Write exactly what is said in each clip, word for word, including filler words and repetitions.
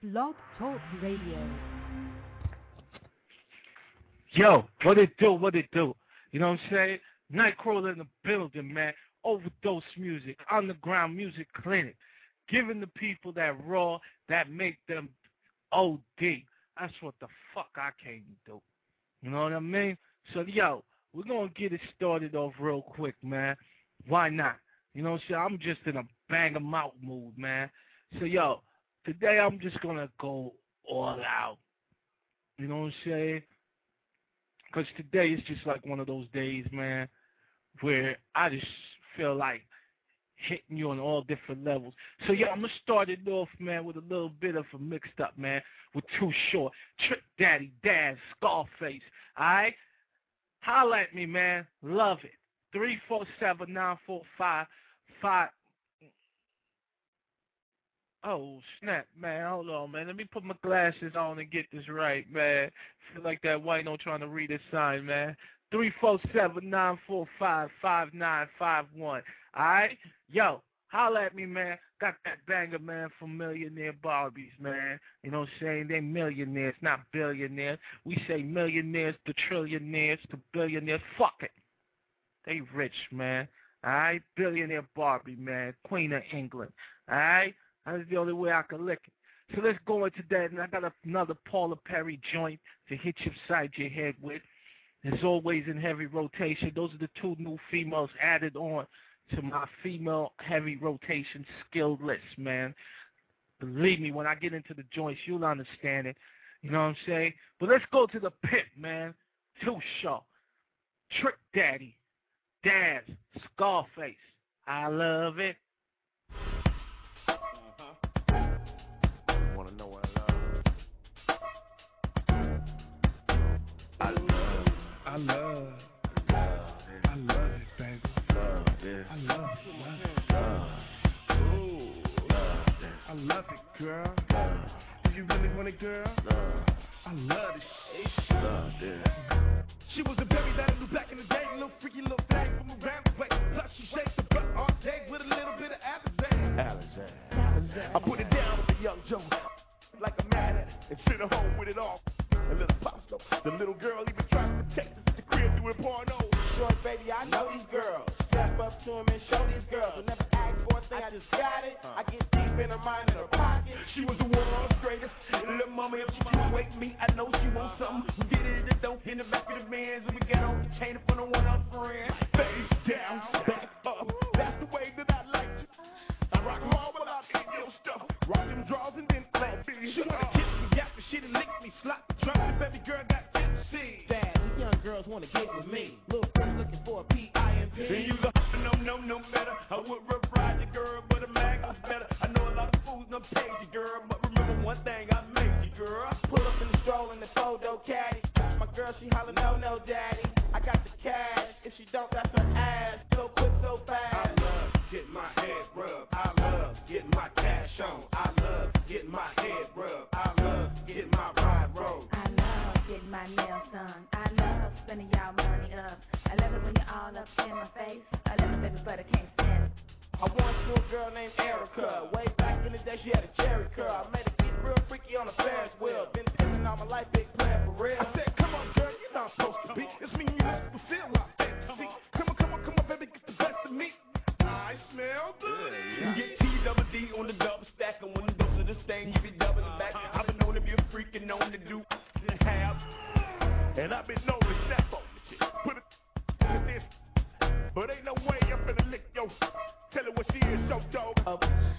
Blog Talk Radio. Yo, what it do, what it do? You know what I'm saying? Nightcrawler in the building, man. Overdose music, underground music clinic. Giving the people that raw, that make them O D. That's what the fuck I came to do. You know what I mean? So, yo, we're going to get it started off real quick, man. Why not? You know what I'm saying? I'm just in a bang 'em out mood, man. So, yo, today I'm just going to go all out. You know what I'm saying? Because today is just like one of those days, man, where I just feel like hitting you on all different levels. So, yeah, I'm going to start it off, man, with a little bit of a mixed up, man, with Too Short, Trick Daddy, Daz, Scarface, all right? Holla at me, man. Love it. three four seven, nine four five, five. Oh, snap, man. Hold on, man. Let me put my glasses on and get this right, man. Feel like that white-no trying to read a sign, man. three four seven, nine four five, five nine five one. All right? Yo, holla at me, man. Got that banger, man, from Millionaire Barbies, man. You know what I'm saying? They millionaires, not billionaires. We say millionaires to trillionaires to billionaires. Fuck it. They rich, man. All right? Billionaire Barbie, man. Queen of England. All right? That's the only way I can lick it. So let's go into that, and I got another Paula Perry joint to hit you upside your head with. It's always in heavy rotation. Those are the two new females added on to my female heavy rotation skill list, man. Believe me, when I get into the joints, you'll understand it. You know what I'm saying? But let's go to the pit, man. Too Short, Trick Daddy, Daz, Scarface. I love it. Wanna know what I love? I love, I love, love it, I love it, baby. love it, I love it, love it. love, ooh, love it, I love it, girl. love, Do you really want it, girl? love, I love this shit. love it. She was a berry that I knew back in the day, little freaky little thing from around the way. Plus she shakes her butt all day with a little bit of Alizé. Alizé. I put it down with the young Joe, like a mad at it, and sent her home with it all. A little pop stuff. The little girl even tried to protect us at the crib doing porno. Short baby, I know these girls. Step up to him and show these girls. Will never ask for a thing, I just got it. I get deep in her mind in her pocket. She was the world's greatest. Little mama, if she can wake me, I know she wants something. We get it in the dope in the back of the Benz, and we get on the chain up on the one up friend. Face down, back up. That's the way that I like it. I rock hard without in your stuff. Rock them draws and then clap it. She wanna kiss me, yap me, she done lick me, slap me, drop the baby girl got tipsy. Dad, these young girls wanna get with me. Little girls looking for a P I M P. Then you go, no, no, no better. I would rough ride your girl, but a mag was better. I know a lot of fools don't pay you, girl, but remember one thing, I made you, girl. Pull up in the stroll in the photo caddy. My girl, she holler, no, no, daddy. I got the cash. If she don't, that's her ass. So quick, so fast. I love getting my head rubbed. I love getting my cash on. I love getting my head rubbed. I love getting my ride rolled. I love getting my nails done. I love spending y'all money up. I love it when you're all up in my face. I love it, baby, but I can't stand it. I once knew a girl named Erica. Way back in the day, she had a cherry curl. I made her get real freaky on a Ferris wheel. Been pimping all my life, big plan for real. I said, come on, girl, you're not supposed to be. It's me and you listen to feel like fantasy. Come on, come on, come on, baby, get the best of me. I smell good. You get T double D on the double stack, and when the dose of this thing, you be double the back. I've been known to be a freak and known to do and have, and I've been known to snap on the shit. Put it in this, but ain't no way I'm finna lick your. Tell her what she is, so dope. Uh,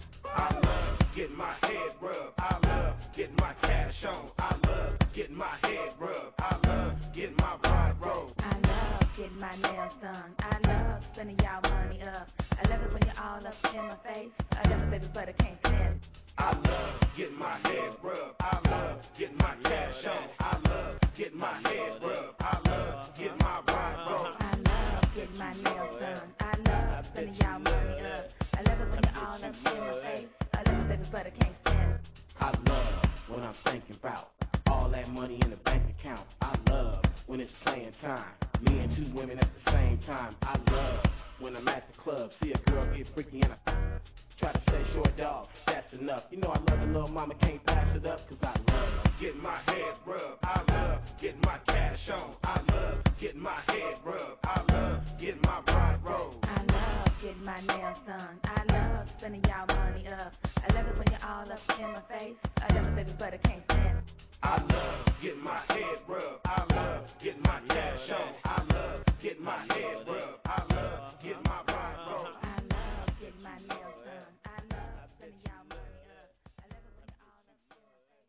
I love getting my head rubbed. I love getting my cash on. I love getting my head rubbed. I love getting my ride rolled. I love getting my nails done. I love spending y'all money up. I love it when you're all up in my face. I love it, baby, but I can't stand it. I love getting my head rubbed. I love getting my cash on. I love getting my head rubbed. I love getting my ride rolled. I love getting my nails done. I love spending y'all money up. I love it when you're all up in my face. I love it, baby, but I can't stand it. I love when I'm thinking about all that money in the bank account. I love when it's playing time. Me and two women at the same time. I love when I'm at the club. See a girl get freaky and I try to say short dog. That's enough. You know I love a little mama, can't pass it it up, cause I love getting my head rubbed. I love getting my cash on. I love getting my head rubbed. I love getting my ride rolled. I love getting my nails done. I love spending y'all money up. I love it when you're all up in my face. I love it, baby, but I can't stand. I love getting my head rubbed. I love getting my cash on. I love getting my head rubbed. I love getting my ride rolled. I love getting my nails done. I love spending y'all money up. I love it when you're all up in my face.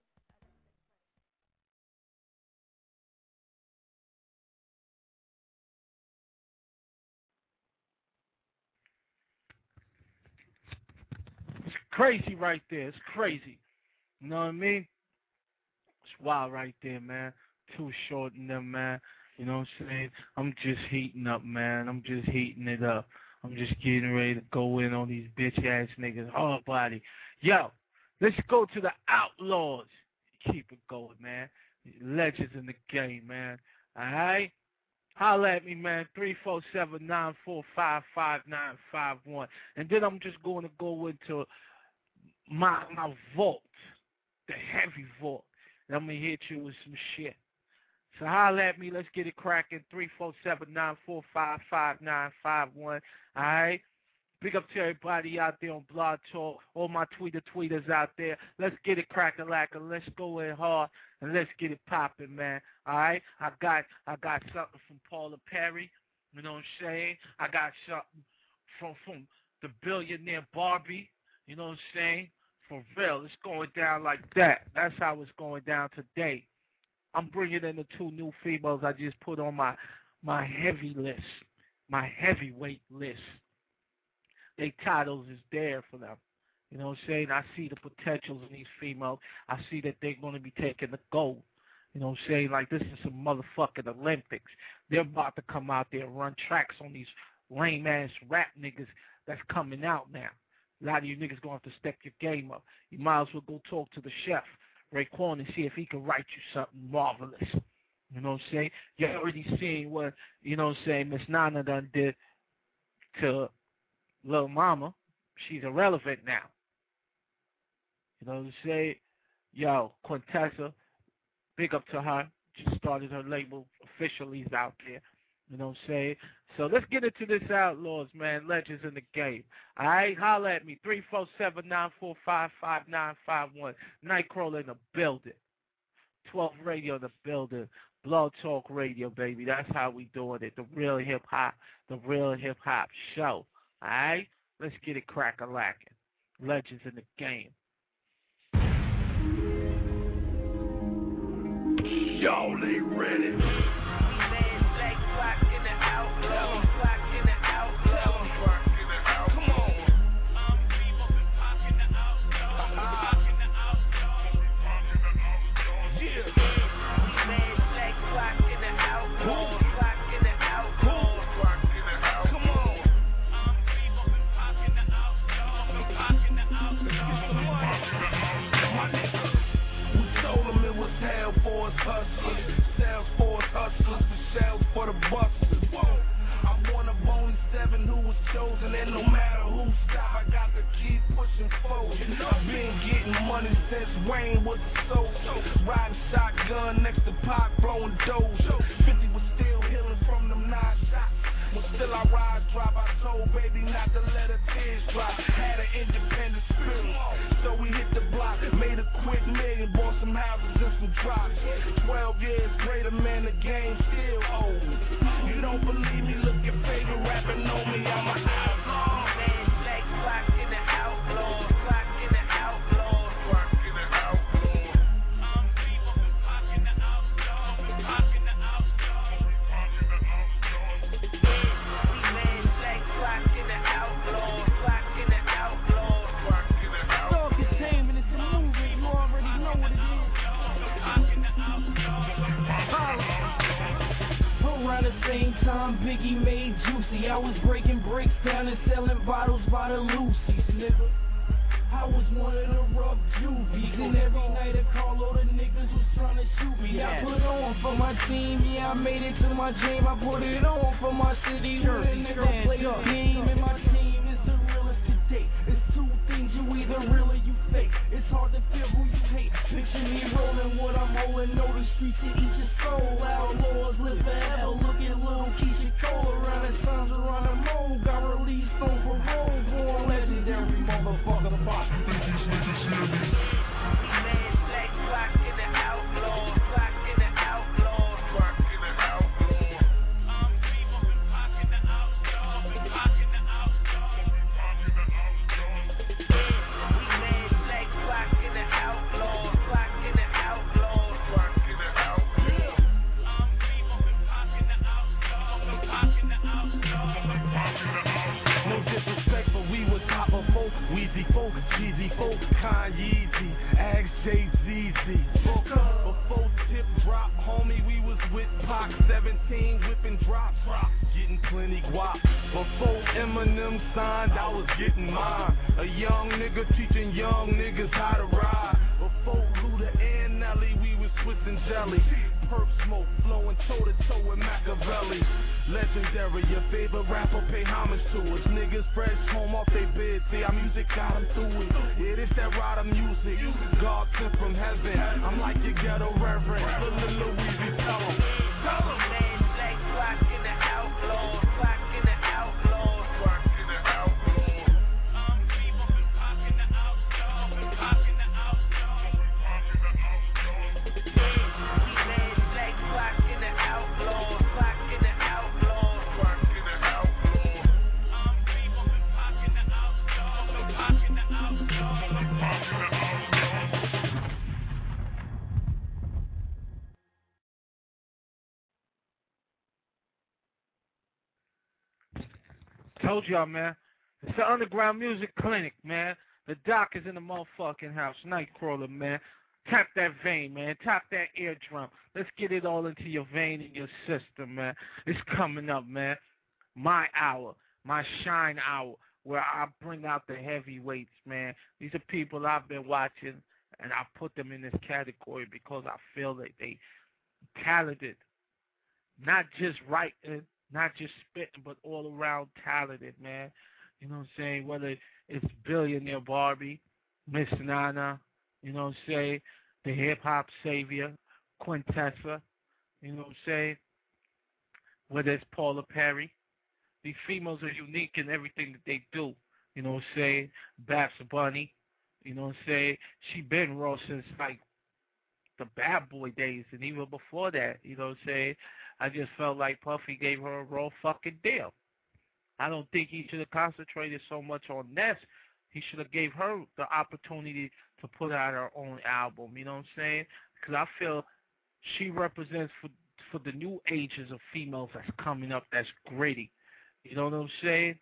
It's crazy right there. It's crazy. You know what I mean? It's wild right there, man. Too short in them, man. You know what I'm saying? I'm just heating up, man. I'm just heating it up. I'm just getting ready to go in on these bitch-ass niggas. Hard body. Yo, let's go to the Outlaws. Keep it going, man. Legends in the game, man. All right? Holla at me, man. three four seven, nine four five, five nine five one. And then I'm just going to go into my my vault, the heavy vault. And I'm going to hit you with some shit. So holla at me. Let's get it cracking. three four seven, nine four five, five nine five one. All right? Big up to everybody out there on Blog Talk, all my tweeter tweeters out there. Let's get it cracking like a let's go in hard and let's get it popping, man. All right? I got I got something from Paula Perry. You know what I'm saying? I got something from, from the billionaire Barbie. You know what I'm saying? For real, it's going down like that. That's how it's going down today. I'm bringing in the two new females I just put on my my heavy list, my heavyweight list. Their titles is there for them. You know what I'm saying? I see the potentials in these females. I see that they're going to be taking the gold. You know what I'm saying? Like, this is some motherfucking Olympics. They're about to come out there and run tracks on these lame-ass rap niggas that's coming out now. A lot of you niggas going to have to step your game up. You might as well go talk to the chef, Raekwon, and see if he can write you something marvelous. You know what I'm saying? You already seen what, you know what I'm saying, Miss Nana done did to Lil Mama. She's irrelevant now. You know what I'm saying? Yo, Quintessa, big up to her. Just started her label officially out there. You know what I'm saying? So let's get into this Outlaws, man. Legends in the game. All right? Holla at me. three four seven, nine four five, five nine five one. Nightcrawler in the building. twelve Radio in the building. Blog Talk Radio, baby. That's how we doing it. The real hip-hop. The real hip-hop show. All right? Let's get it crack-a-lacking. Legends in the game. Y'all ain't ready. For the busters. I'm one of only seven who was chosen, and no matter who stop, I got to keep pushing forward. I've been getting money since Wayne was a soldier. Riding shotgun next to Pac, blowing doja. fifty was still healing from them nine shots. But still I ride, drop. I told baby not to let her tears drop. Had an independent spirit, so we hit the block. Made a quick million, bought some houses and some drops. Twelve years greater, man, the game still old. You don't believe me? Look your favorite rapping on me. I'm an outlaw. Man, black clock in the outlaw. Clock in the outlaw. Clock in the outlaw. I'm people been pocking the outlaw. Pocking the outlaw. Pocking the outlaw. We man, black clock in the outlaw. Clock in the outlaw. Clock in the outlaw. Dog containment is a movement. You already know what it is. Pocking the outlaw. Around the same time Biggie made Juicy, I was breaking bricks down and selling bottles by the Lucy's, nigga. I was one of the rough juvies, and every night I call all the niggas was trying to shoot me. I put on for my team, yeah, I made it to my dream. I put it on for my city, where a nigga play a game, and my team is the realest to date. It's two things, you either real or you fake. It's hard to feel who you hate. Picture roll and know the streets to eat your soul. Outlaws live forever. Look at little Keisha Cole around the sons around the mold. Got released on parole. Born legendary motherfucker. Boss. Weezy folk, Jeezy folk, Kanye, Ask Jay-Z. Before tip drop, homie, we was with Pac, seventeen, whipping drops, getting plenty guap. Before Eminem signed, I was getting mine. A young nigga teaching young niggas how to ride. Before Luda and Nelly, we was twisting jelly. Perp smoke, flowing toe-to-toe with Machiavelli. Legendary, your favorite rapper pay homage to us. Niggas fresh home off they bed, see our music got them through it. Yeah, this that rider music, God sent from heaven. I'm like your ghetto reverend, little Louise, tell him. Tell him. Man, Black Rock in the outlaws, Rock in the outlaws, Rock in the outlaws. I'm people been rocking the outlaws, been rocking the outlaws, been rocking the outlaws. We made Black Rock in the outlaws, Rock in the outlaws, Rock in the outlaws. I'm people been rocking the outlaws, been rocking the outlaws, been rocking the outlaws. Told y'all, man. It's the Underground Music Clinic, man. The doc is in the motherfucking house. Nightcrawler, man. Tap that vein, man. Tap that eardrum. Let's get it all into your vein and your system, man. It's coming up, man. My hour, my shine hour, where I bring out the heavyweights, man. These are people I've been watching, and I put them in this category because I feel that they talented, not just writing, not just spitting, but all around talented, man. You know what I'm saying? Whether it's Billionaire Barbie, Miss Nana, you know what I'm saying? The hip-hop savior, Quintessa, you know what I'm saying? Whether it's Paula Perry. These females are unique in everything that they do. You know what I'm saying? Babs Bunny, you know what I'm saying? She been raw since, like, the Bad Boy days, and even before that, you know what I'm saying? I just felt like Puffy gave her a raw fucking deal. I don't think he should have concentrated so much on this. He should have gave her the opportunity to put out her own album, you know what I'm saying? Because I feel she represents for for the new ages of females that's coming up that's gritty. You know what I'm saying?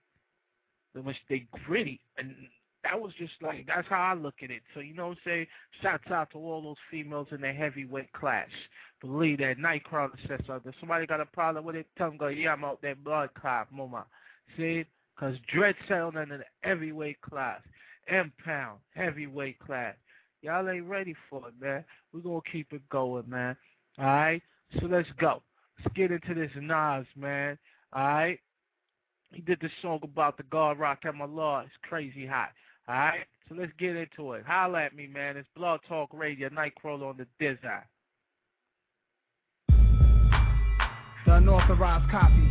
They gritty. And that was just like, that's how I look at it. So, you know what I'm saying? Shouts out to all those females in their heavyweight class. Believe that. Nightcrawler says something. Somebody got a problem with it, tell them, go, yeah, I'm out there blood clot, mama. See? Because Dread sound in the heavyweight class. M-Pound, heavyweight class. Y'all ain't ready for it, man. We're going to keep it going, man. All right? So let's go. Let's get into this Nas, man. All right? He did this song about the God Rock and my law. It's crazy hot. All right? So let's get into it. Holla at me, man. It's Blog Talk Radio, Nightcrawler on the Dizzy. The unauthorized copy.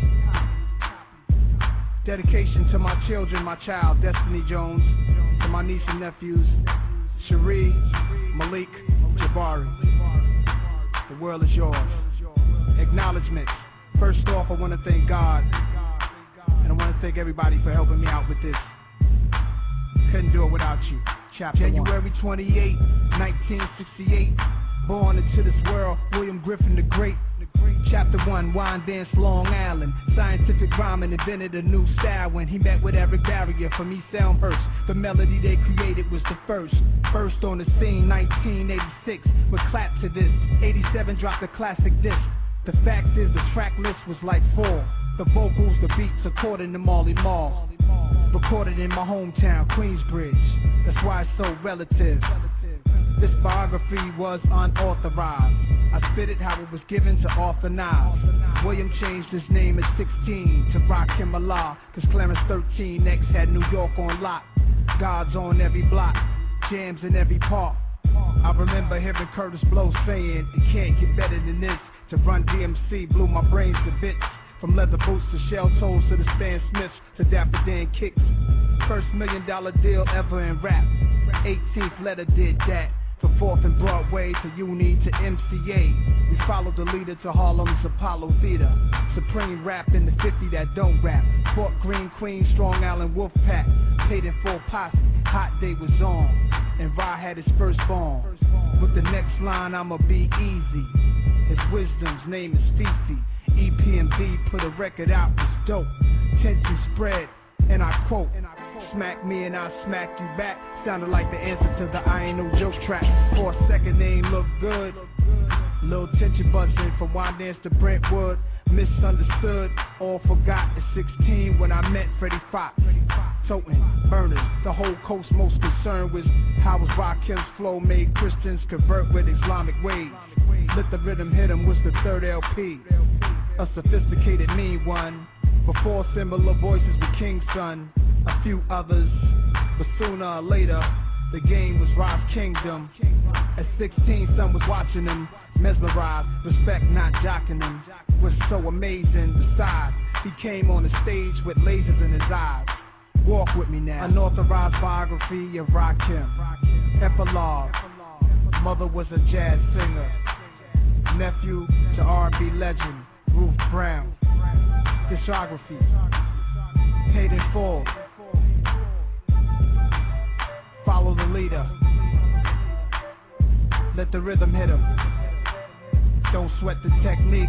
Dedication to my children, my child, Destiny Jones. To my niece and nephews, Cherie, Malik, Jabari. The world is yours. Acknowledgements. First off, I want to thank God. And I want to thank everybody for helping me out with this. Couldn't do it without you. Chapter January twenty-eighth, nineteen sixty-eight. Born into this world, William Griffin the Great. Chapter one, Wine Dance, Long Island. Scientific rhyming invented a new style when he met with Eric Barrier from East Elmhurst. The melody they created was the first. First on the scene, nineteen eighty-six. But clap to this. eighty-seven dropped a classic disc. The fact is the track list was like four. The vocals, the beats, according to Marley Marl. Recorded in my hometown, Queensbridge. That's why it's so relative. This biography was unauthorized. I spit it how it was given to Arthur Nas. William changed his name at sixteen to Rakim Allah, cause Clarence thirteen X had New York on lock. God's on every block, jams in every park. I remember hearing Curtis Blow saying, it can't get better than this. To run D M C blew my brains to bits. From leather boots to shell toes to the Stan Smiths to Dapper Dan kicks. First million dollar deal ever in rap. eighteenth letter did that. From fourth and Broadway to Uni to M C A. We followed the leader to Harlem's Apollo Theater. Supreme rap in the fifty that don't rap. Fort Greene Queen, Strong Island Wolfpack. Paid in full posse, Hot Day was on. And Ra had his first bomb. With the next line, I'ma be easy. His wisdom's name is Fifi. E P M D put a record out, was dope. Tension spread, and I quote, smack me and I smack you back. Sounded like the answer to the I Ain't No Joke track. For a second, they ain't look good. Little tension buzzing from Wandance to Brentwood. Misunderstood, all forgot at sixteen when I met Freddie Fox. Toting, burners, the whole coast most concerned was how was Rakim's flow made Christians convert with Islamic ways. Let the rhythm hit 'em was the third L P. A sophisticated mean one. Before similar voices with King's Son. A few others, but sooner or later the game was Rob's Kingdom. At sixteen, some was watching him, mesmerized, respect not jocking him. Was so amazing. Besides, he came on the stage with lasers in his eyes. Walk with me now. Unauthorized biography of Rakim. Epilogue. Mother was a jazz singer. Nephew to R and B legend Ruth Brown. Discography. Paid in full. Follow the leader. Let the rhythm hit him. Don't sweat the technique.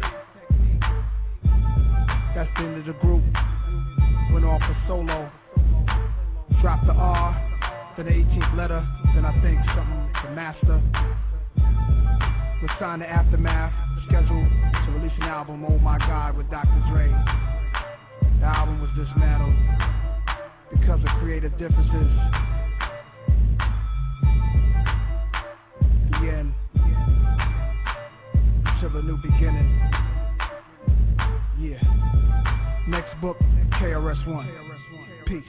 That's the end of the group. Went off a solo. Dropped the R, then the eighteenth letter, then I think something to master. We signed the Aftermath, scheduled to release an album, Oh My God, with Doctor Dre. The album was dismantled because of creative differences. The end. Until a new beginning. Yeah. Next book, K R S One. Peace.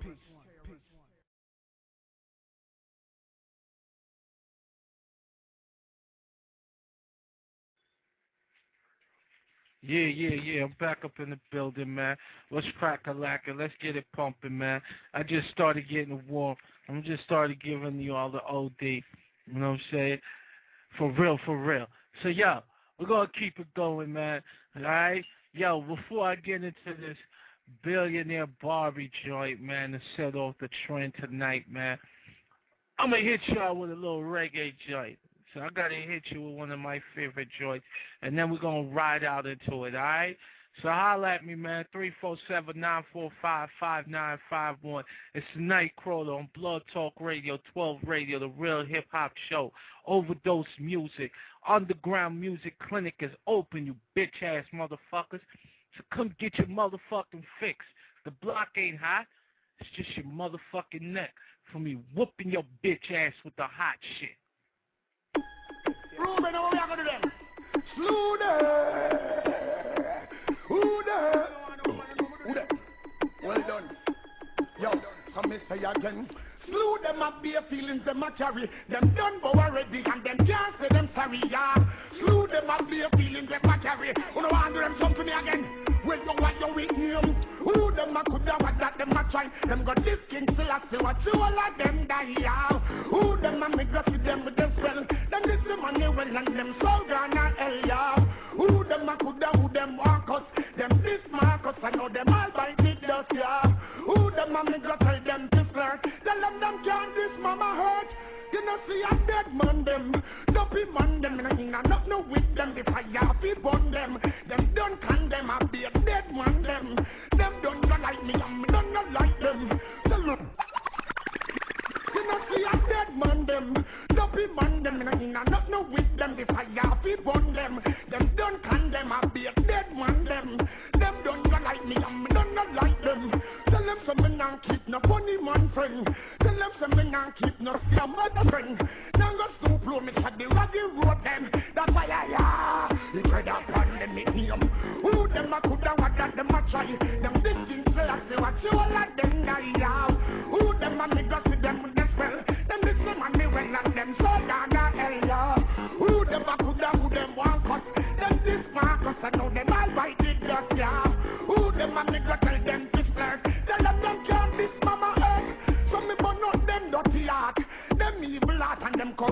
Yeah, yeah, yeah. I'm back up in the building, man. Let's crack a lacquer. Let's get it pumping, man. I just started getting warm. I'm just started giving you all the O D. You know what I'm saying? For real, for real. So, yo, we're going to keep it going, man. All right? Yo, before I get into this billionaire Barbie joint, man, to set off the trend tonight, man, I'm going to hit y'all with a little reggae joint. So I got to hit you with one of my favorite joints, and then we're going to ride out into it, all right? So holla at me, man, three four seven, nine four five, five nine five one. It's Nightcrawler on Blood Talk Radio, twelve Radio, the real hip-hop show. Overdose Music. Underground Music Clinic is open, you bitch-ass motherfuckers. So come get your motherfucking fix. The block ain't hot. It's just your motherfucking neck for me whooping your bitch ass with the hot shit. Ruben, what we are going to do then? Slew there. Who there? Who there? Well done. Yo, come me say again. Slew them up, bare feelings them a carry. Them done bow already and them can't say them sorry, yeah. Slew them up, bare feelings them a carry. Who no want do them something to me again? Well, you what you with him? Who them a coulda what that them a try? Them got this king still a say what you all of them die, yeah. Who them a make us with them with them spell? Them this the money well and them so gone a hell, yeah. Who them a coulda who them walk us? Them this Marcus I know them all by the dust, yeah. Who them a make us tell them to flirt? Tell them them can't this mama hurt. You know see a dead man them, dopey man them, and I not no with them. The fire fi burn them, them don't condemn. I be a dead man them, them don't not like me, I'm don't not like them. Tell them. You know see a dead man them, dopey man them, and I not no with them. The fire fi burn them, them don't condemn. I be a dead man them, them don't not like me, I'm don't not like them. Tell them some men not keep no funny man friend. Tell them some men not keep no scam mother friend. Now go stoop low, me shut the raggy road them. That's why I ah, he tread upon them medium. Who them a coulda what that them a try? Them thinking say I say what you all of them die out. Who them a me go to them with the spell? Them this them and me well and them so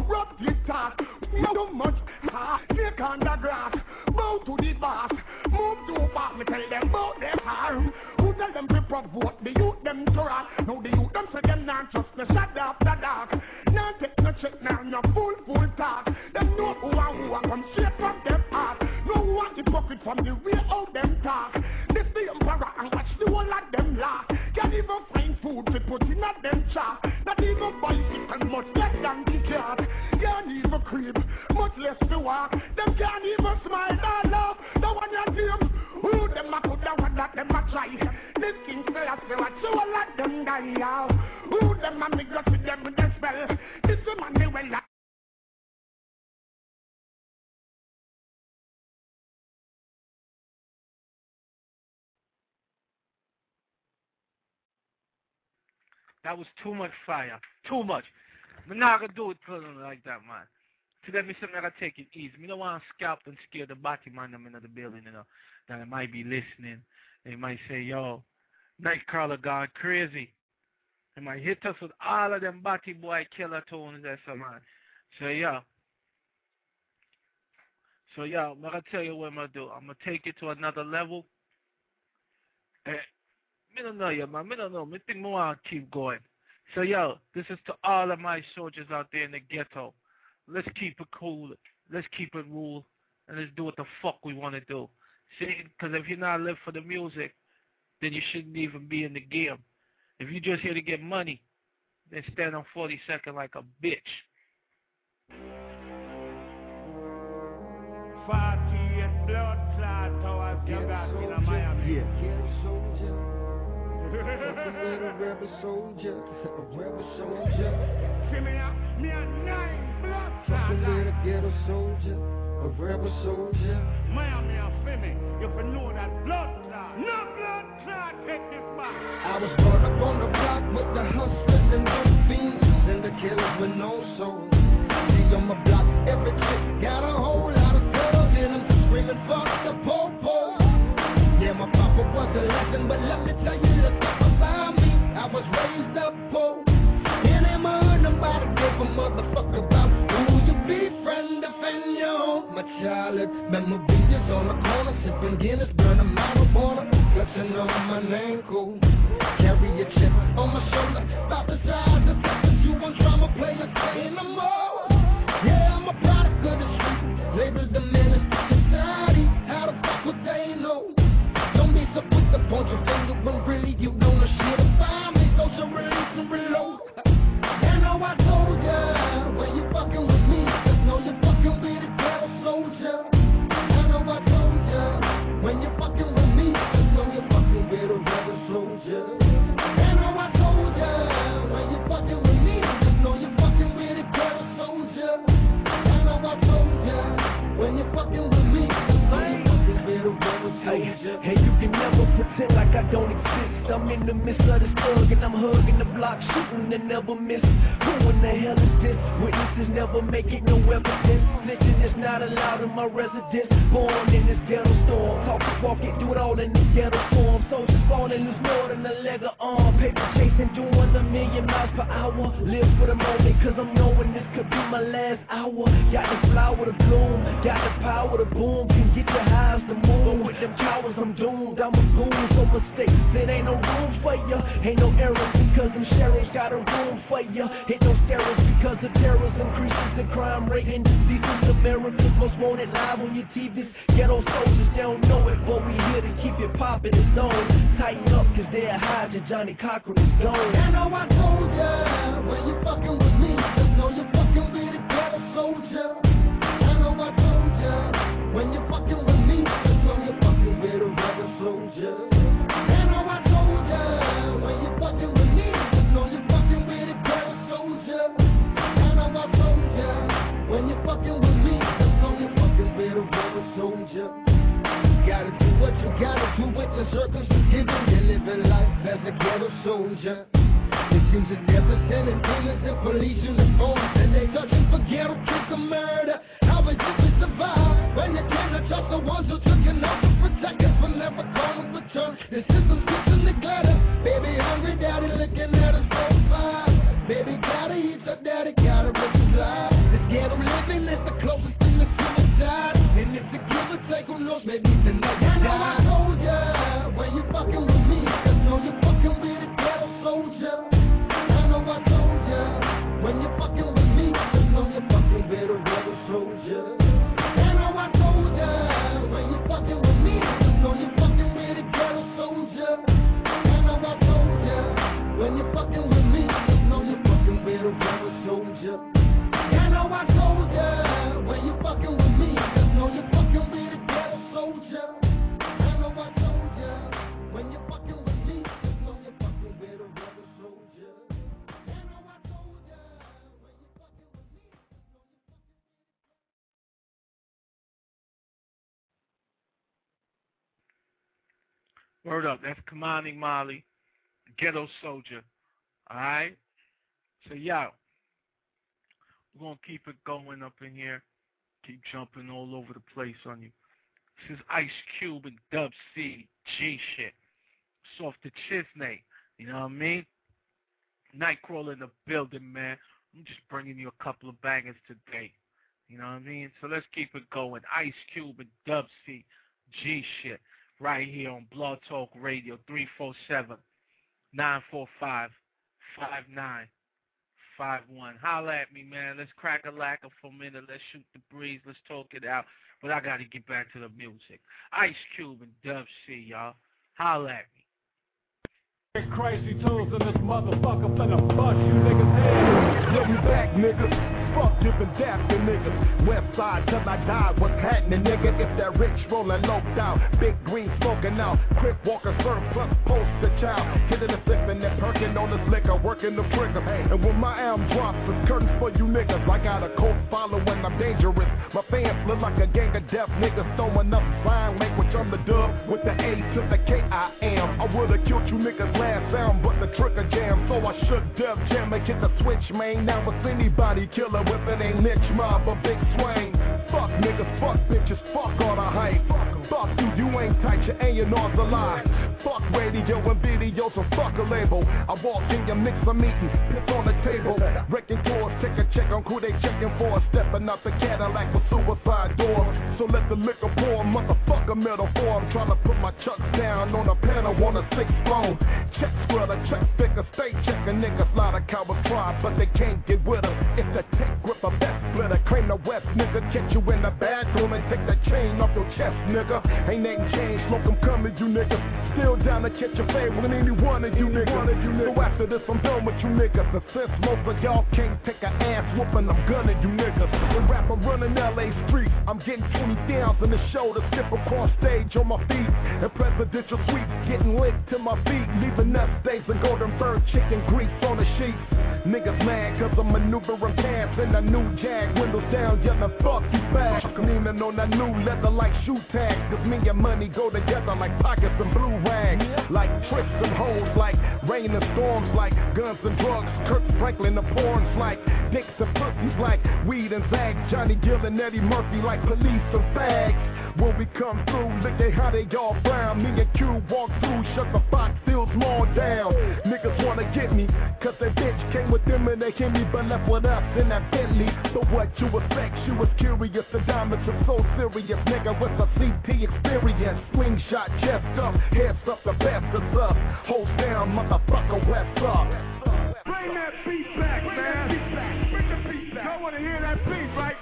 corrupt it talk. No too much, ah, snake on the grass. Bow to the boss, move too fast. Me tell them about them harm. Who tell them to provoke the youth them to rock? Now the youth them say them not trust me. Shut up the dark. Now take no check now, no full full talk. Them know who and who and come straight from them heart. No one to profit from the way out them talk. This the emperor and watch the whole of them laugh. Can't even find food to put in at them chart. Not even bicycle, much less than the cart. Can't even creep, much less to walk. Them can't even smile or laugh. The one you dream, who them a put down that them a try. This king say I say what you all let them die out. Who them a make us with them with the spell. This the man they well. That was too much fire. Too much. I'm not going to do it like that, man. To let me say, I got to take it easy. I don't want to scalp and scare the body man them into the building, you know, that might be listening. They might say, yo, Nightcrawler gone crazy. They might hit us with all of them body boy killer tones and so, man. So, yeah. So, yeah, I'm going to tell you what I'm going to do. I'm going to take it to another level. Eh, I don't know, yeah, man. I don't know. I think I want to keep going. So, yo, this is to all of my soldiers out there in the ghetto. Let's keep it cool. Let's keep it rule. And let's do what the fuck we want to do. See, because if you're not live for the music, then you shouldn't even be in the game. If you're just here to get money, then stand on forty-second like a bitch. forty-eight blood clot towers you got in Miami. A rebel soldier, a rebel soldier. See me now, me a nine blood clot. A little ghetto soldier, a rebel soldier. Miami a Femi, you can know that blood clot. No blood clot, take this back. I was brought up on the block with the hustlers and the fiends and the killers with no soul. See on my block, every chick got a whole lot of girls in them screaming fuck the po-po. Yeah, my papa was a legend, but let me tell you the stuff about me. I was raised up poor. In him hood, nobody gave a motherfucker about who you be, friend, defend your home. My childhood memorabilia's on the corner, sipping Guinness, burning marijuana, clutching on my name cool. Carry a chip on my shoulder, about the size of that you want trauma players playing the more. Yeah, I'm a product of the street, labeled the menace to society. How the fuck would they know? Don't be so quick to point your finger when really you don't know shit about me. Social release and reload. And know I told ya, when you fucking with me, just know you fucking with a ghetto soldier. I know I told ya, when you fucking with me, just know you fucking with a rebel soldier. And know I told ya, when you fucking with me, just know you fucking with a ghetto soldier. I know I told ya, when you fucking with me, just know you fucking with a rebel soldier. Hey, you can never pretend like I don't exist. I'm in the midst of this thug and I'm hugging the block, shooting and never miss. Who in the hell is this? Witnesses never make it, no evidence. Snitching is not allowed in my residence. Born in this ghetto storm, talk it, walk it, do it all in this ghetto form. Soldiers falling, lose more than a leg of arm. Paper chasing, doing a million miles per hour. Live for the moment, cause I'm knowing this could be my last hour. Got the flower to bloom, got the power to boom. Can get your highs to move, but with them cowards I'm doomed. I'm a goon, so mistakes, it ain't no room for ya. Ain't no errors because them sheriffs got a room for ya. Ain't no steroids because the terrors increases the crime rate in these Americans most wanted live on your T Vs. Ghetto soldiers, they don't know it, but we here to keep it poppin'. It's on. Tighten up cause they're hide your Johnny Cochran is gone. I know I told ya, when you fucking with me, just know you fucking with a ghetto soldier. I know I told ya, when you fucking with me, just know you fucking with a rebel soldier. I know I told ya, when you fucking with me, just know you fucking with a ghetto soldier. I know I told ya, when you fucking with me, just know you fucking with a rebel soldier. Gotta do what you gotta do with the circumstances given. You're living life as a ghetto soldier. It seems that never sending demons and police uniforms, and they searching for ghetto kids to murder. How would you survive when you cannot trust the ones who took enough to protect us from never calling return? The system's kissing the glitter. Baby hungry daddy looking at us profile. Baby gotta eat so daddy gotta reply. The with a rebel soldier. And now I told ya, when you fucking with me, just know you fucking with a ghetto soldier. And now I told ya, when you fucking with me, just know you fucking with a rebel soldier. And now I told ya, when you fucking with me, just know you fucking with a ghetto soldier. And now I told ya, when you fucking with me, just know you fucking with a rebel soldier. And now I told ya, when you fucking with me, just know you fucking. Word up, that's Kamani Mali, Ghetto Soldier. Alright? So, yo, we're going to keep it going up in here. Keep jumping all over the place on you. This is Ice Cube and Dub C, G shit. It's off the Chisney. You know what I mean? Nightcrawler in the building, man. I'm just bringing you a couple of bangers today. You know what I mean? So let's keep it going. Ice Cube and Dub C, G shit. Right here on Blog Talk Radio, three four seven, nine four five, five nine five one. Holla at me, man. Let's crack a lacquer for a minute. Let's shoot the breeze. Let's talk it out. But I got to get back to the music. Ice Cube and Dub C, y'all. Holla at me. Crazy tunes in this motherfucker finna bust you niggas' head. Let me back, niggas. Fuck different dapper niggas. West side till I die. What's happening, nigga? If that rich rolling loped out, big green smoking out, quick walker surplus, post the child, hitting the sipping and perking on this liquor, working the trigger. And when my arm drops, it's curtains for you niggas. I got a cult following, I'm dangerous. My fans look like a gang of deaf niggas throwing up sign language. I'm the dub with the A to the K I am. I would've killed you niggas last sound, but the trigger jam, so I shook Def Jam and hit the switch, man. Now it's anybody killer if it ain't Mitch Mob or Big Swing. Fuck niggas, fuck bitches, fuck all the hype. Fuck you, you ain't tight, your A and R's a lie. Fuck radio and video, so fuck a label. I walk in your mix of meeting, piss on the table. Wrecking doors, take a check on who they checking for. Stepping out the Cadillac with suicide doors. So let the liquor pour, motherfucker metaphor. I'm trying to put my chucks down on a panel on a six phone. Check spreader, check figure, stay checking niggas. Lot of cowards try, but they can't get with us. It's a tech grip, a best splitter. Claim the West, nigga. Catch you in the bathroom and take the chain off your chest, nigga. Ain't nothing changed, smoke them coming, you niggas. Still down to catch your fave with any one of you niggas. So after this, I'm done with you niggas. And since most of y'all can't take an ass whooping, I'm gunning you niggas. When rap, I'm running L A streets. I'm getting twenty thousand to show to skip across stage on my feet. And presidential suites getting licked to my feet. Leaving nut stains and golden bird chicken grease on the sheets. Niggas mad cause I'm maneuvering pants in a new Jag. Windows down, yelling fuck you back. Leaning on that new leather like shoe tags. Cause me and money go together like pockets and blue rags. Like tricks and hoes, like rain and storms, like guns and drugs. Kirk Franklin the porns, like dicks and pussies, like weed and zag. Johnny Gill and Eddie Murphy, like police and fags. When we come through, look at how they all brown. Me and Q walk through, shut the Fox Hills Mall down. Niggas wanna get me, cause that bitch came with them and they hit me, but left with us in that Bentley. So what you expect? She was curious, the diamonds are so serious. Nigga, with a C P experience. Slingshot, chest up, heads up, the best is up. Hold down, motherfucker, west up. Bring that beat back, man. Bring the beat back. Y'all wanna hear that beat, right?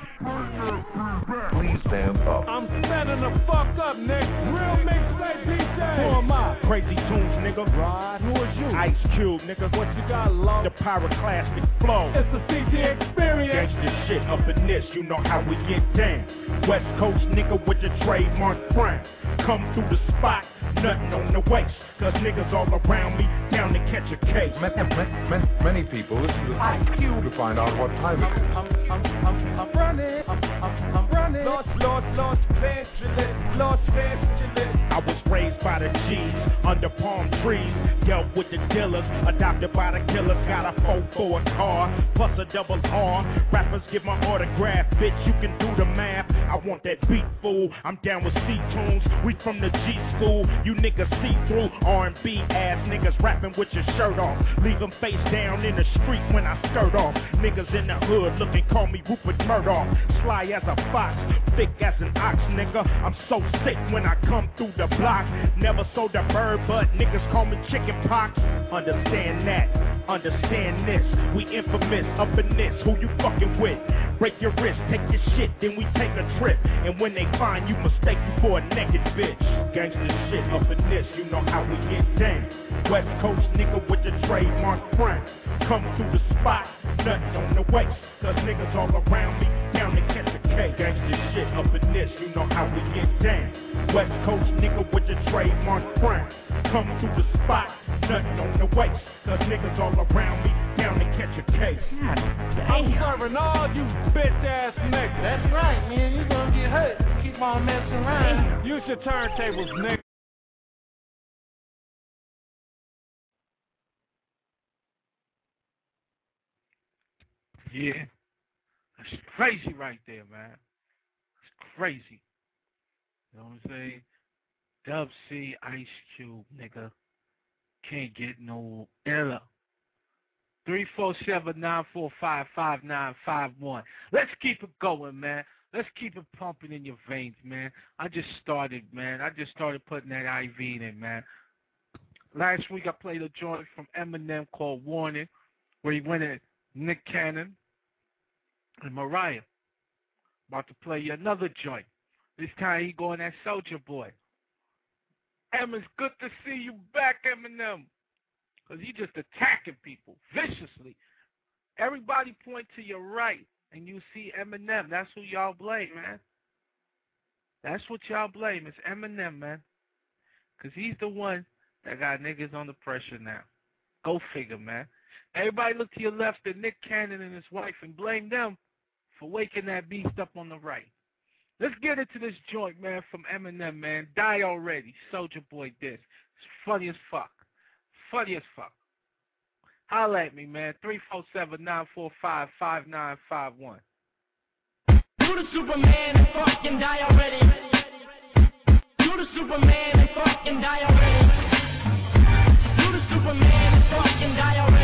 Please stand up. I'm standing the fuck up, nigga. Real mixtape D J. Who am I? Crazy tunes, nigga. Rod, who is you? Ice Cube, nigga. What you got, love? The pyroclastic flow. It's the C T experience. Gangsta shit up in this, you know how we get down. West Coast nigga with the trademark brand. Come through the spot, nothing on the waist. Cause niggas all around me, down to catch a case. Many, many, many people listen to Ice Cube to find out what time it is. I'm, I'm, I'm, I'm running, I'm, I'm, I'm running. Lost, lost, lost, Angeles, Los Angeles. I was raised by the G's, under palm trees. Dealt with the dealers, adopted by the killers. Got a four for a car, plus a double R. Rappers get my autograph, bitch, you can do the math. I want that beat, fool. I'm down with C-tunes, we from the G school. You niggas see through R and B ass niggas rapping with your shirt off. Leave them face down in the street when I skirt off. Niggas in the hood looking, call me Rupert Murdoch. Sly as a fox, thick as an ox, nigga. I'm so sick when I come through the block. Never sold a bird, but niggas call me chicken pox. Understand that, understand this. We infamous up in this. Who you fucking with? Break your wrist, take your shit, then we take a trip. And when they find you, mistake you for a naked bitch. Gangsta shit up in this, you know how we get down. West Coast nigga with the trademark front. Come through the spot, nuts on the waist. Cause niggas all around me, down to catch a K. Gangsta shit up in this, you know how we get down. West Coast nigga with the trademark front. Come through the spot, nothing on the waist. Cause niggas all around me, down to catch a case. I'm serving all you bitch ass niggas. That's right, man. You gonna get hurt. Keep on messing around. Use your turntables, nigga. Yeah. That's crazy right there, man. It's crazy. You know what I'm saying? Dub C, Ice Cube, nigga. Can't get no iller. three four seven, nine four five, five nine five one. Let's keep it going, man. Let's keep it pumping in your veins, man. I just started, man. I just started putting that I V in, man. Last week I played a joint from Eminem called Warning, where he went at Nick Cannon and Mariah. About to play you another joint. This time he going at Soulja Boy. Em, it's good to see you back, Eminem. Because you just attacking people viciously. Everybody point to your right, and you see Eminem. That's who y'all blame, man. That's what y'all blame. It's Eminem, man. Because he's the one that got niggas under pressure now. Go figure, man. Everybody look to your left at Nick Cannon and his wife and blame them for waking that beast up on the right. Let's get into this joint, man, from Eminem, man. Die Already. Soulja Boy diss. It's funny as fuck. Funny as fuck. Holla at me, man. three four seven, nine four five, five nine five one. You the Superman and fucking die already. You the Superman and fucking die already. You the Superman and fucking die already.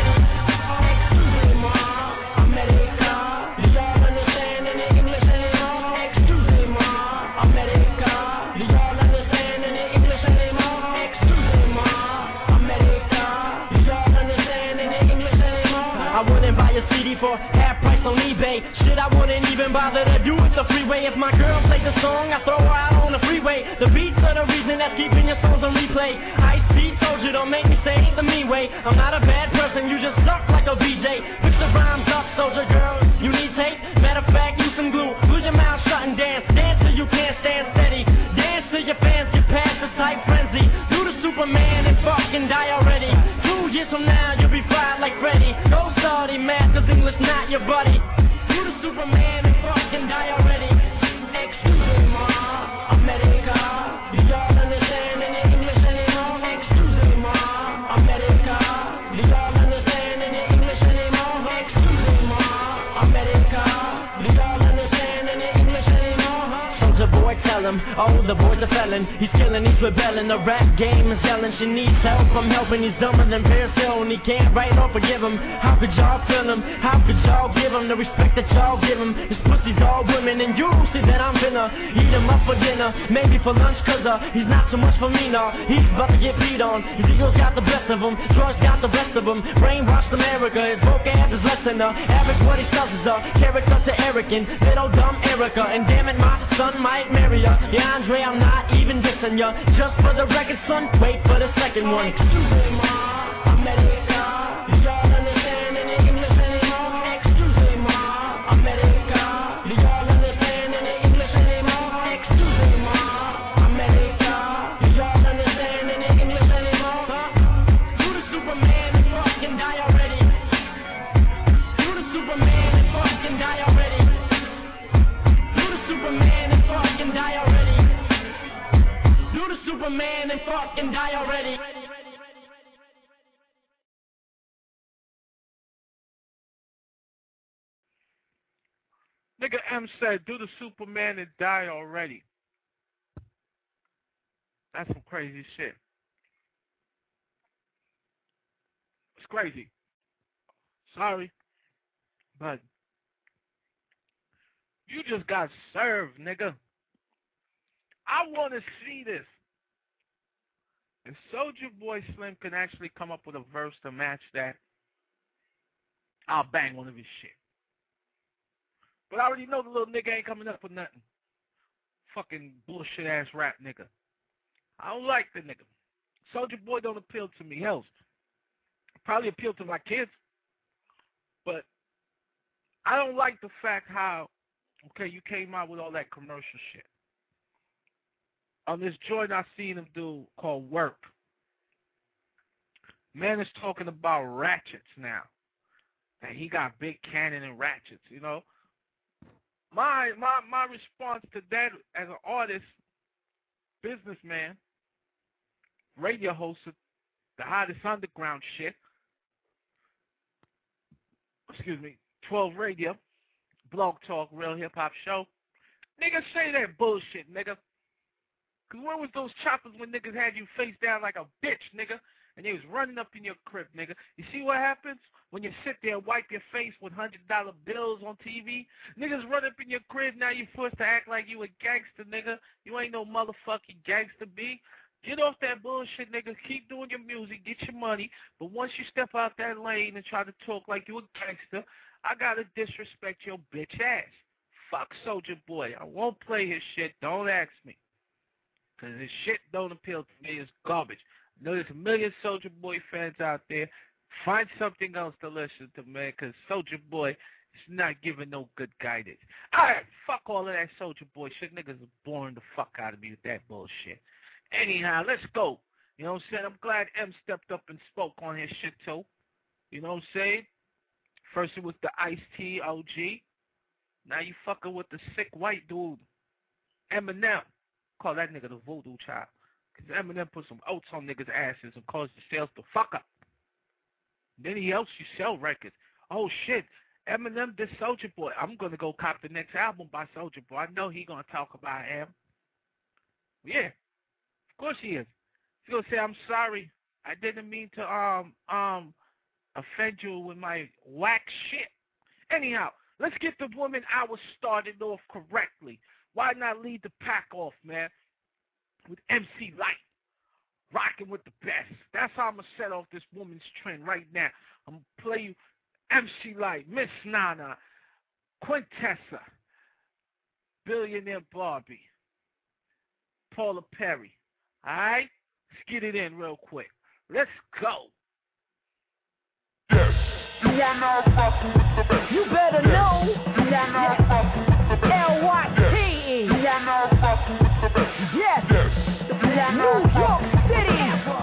Excuse me, ma, America. Do y'all understand any English anymore? Excuse me, ma, America. Do y'all understand any English anymore? Excuse me, ma, America. Do y'all understand any English anymore? I wouldn't buy a C D for half price on eBay. Shit, I wouldn't even bother to do it the freeway. If my girl plays the song, I throw her out on the freeway. The beats are the reason that's keeping your songs on replay. Ice Speed told you, don't make me say it the me way. I'm not a bad person, you just suck like a V J. Fix the rhymes up, soldier girl. You need tape? Matter of fact, use some glue. Lose your mouth shut and dance. Dance till you can't stand steady. Dance till your fans get past the type frenzy. Do the Superman and fucking die already. Two years from now, you'll be fried like Freddy. Go study math, cause English not your buddy. Do the Superman and fucking die already. Excuse me, ma, America. Do y'all understand any English anymore? Excuse me, ma, America. Do y'all understand any English anymore? Excuse me, ma, America. Do y'all understand any English anymore? Soulja Boy, tell him, oh, the boy's a felon. He's killing, he's rebelling. The rap game is yelling. She needs help from helping. He's dumber than Paris Hilton. He can't write or forgive him. How could y'all feel him? How could y'all give him the respect that y'all give him? His pussy's all women, and you see that I'm finna eat him up for dinner, maybe for lunch, cause uh, he's not so much for me, nah. He's about to get beat on. His ego's got the best of him, drugs got the best of him. Brainwashed America, his vocab is less than uh, average. What he sells is a character to Eric and little dumb Erica. And damn it, my son might marry ya. Yeah, Andre, I'm not even dissing ya. Just for the record, son, wait for the second one. Excuse me, ma, America. Do y'all understand any English anymore? Excuse me, ma, America. Do y'all understand any English anymore? Excuse me, ma, America. Do y'all understand any English anymore? Huh? You the Superman and fucking die already. You the Superman and fucking die already. You the Superman and fucking die already. You the Superman and fucking die already. Nigga M said, do the Superman and die already. That's some crazy shit. It's crazy. Sorry. But you just got served, nigga. I want to see this. if Soulja Boy Slim can actually come up with a verse to match that, I'll bang one of his shit. But I already know the little nigga ain't coming up with nothing. Fucking bullshit ass rap nigga. I don't like the nigga. Soulja Boy don't appeal to me. Hell, probably appeal to my kids. But I don't like the fact how, okay, you came out with all that commercial shit. On this joint I seen him do called Work, man is talking about ratchets now. And he got big cannon and ratchets, you know. My my my response to that as an artist, businessman, radio host of the hottest underground shit, excuse me, twelve Radio, Blog Talk, Real Hip Hop Show. Niggas say that bullshit, nigga. Cause where was those choppers when niggas had you face down like a bitch, nigga? And they was running up in your crib, nigga. You see what happens when you sit there and wipe your face with one hundred dollar bills on T V? Niggas run up in your crib, now you forced to act like you a gangster, nigga. You ain't no motherfucking gangster, B. Get off that bullshit, nigga. Keep doing your music, get your money. But once you step out that lane and try to talk like you a gangster, I gotta disrespect your bitch ass. Fuck Soulja Boy. I won't play his shit. Don't ask me. Because his shit don't appeal to me. It's garbage. I know there's a million Soulja Boy fans out there. Find something else to listen to, man, because Soulja Boy is not giving no good guidance. All right, fuck all of that Soulja Boy shit. Niggas are boring the fuck out of me with that bullshit. Anyhow, let's go. You know what I'm saying? I'm glad M stepped up and spoke on his shit, too. You know what I'm saying? First it was the Ice-T O G. Now you fucking with the sick white dude, Eminem. Call that nigga the voodoo child. Because Eminem put some oats on niggas' asses and caused the sales to fuck up. Then he helps you sell records. Oh, shit. Eminem did Soulja Boy. I'm going to go cop the next album by Soulja Boy. I know he going to talk about him. Yeah. Of course he is. He's going to say, I'm sorry. I didn't mean to um um offend you with my whack shit. Anyhow, let's get the woman hour started off correctly. Why not lead the pack off, man, with M C Lyte, rocking with the best. That's how I'm going to set off this woman's trend right now. I'm going to play you M C Lyte, Miss Nana, Quintessa, Billionaire Barbie, Paula Perry. All right? Let's get it in real quick. Let's go. Yes, you are now fucking with the best. You better know. You are now fucking with the best. L Y T E. You are now fucking with the best. Yes. Yes. You are now New York fucking City.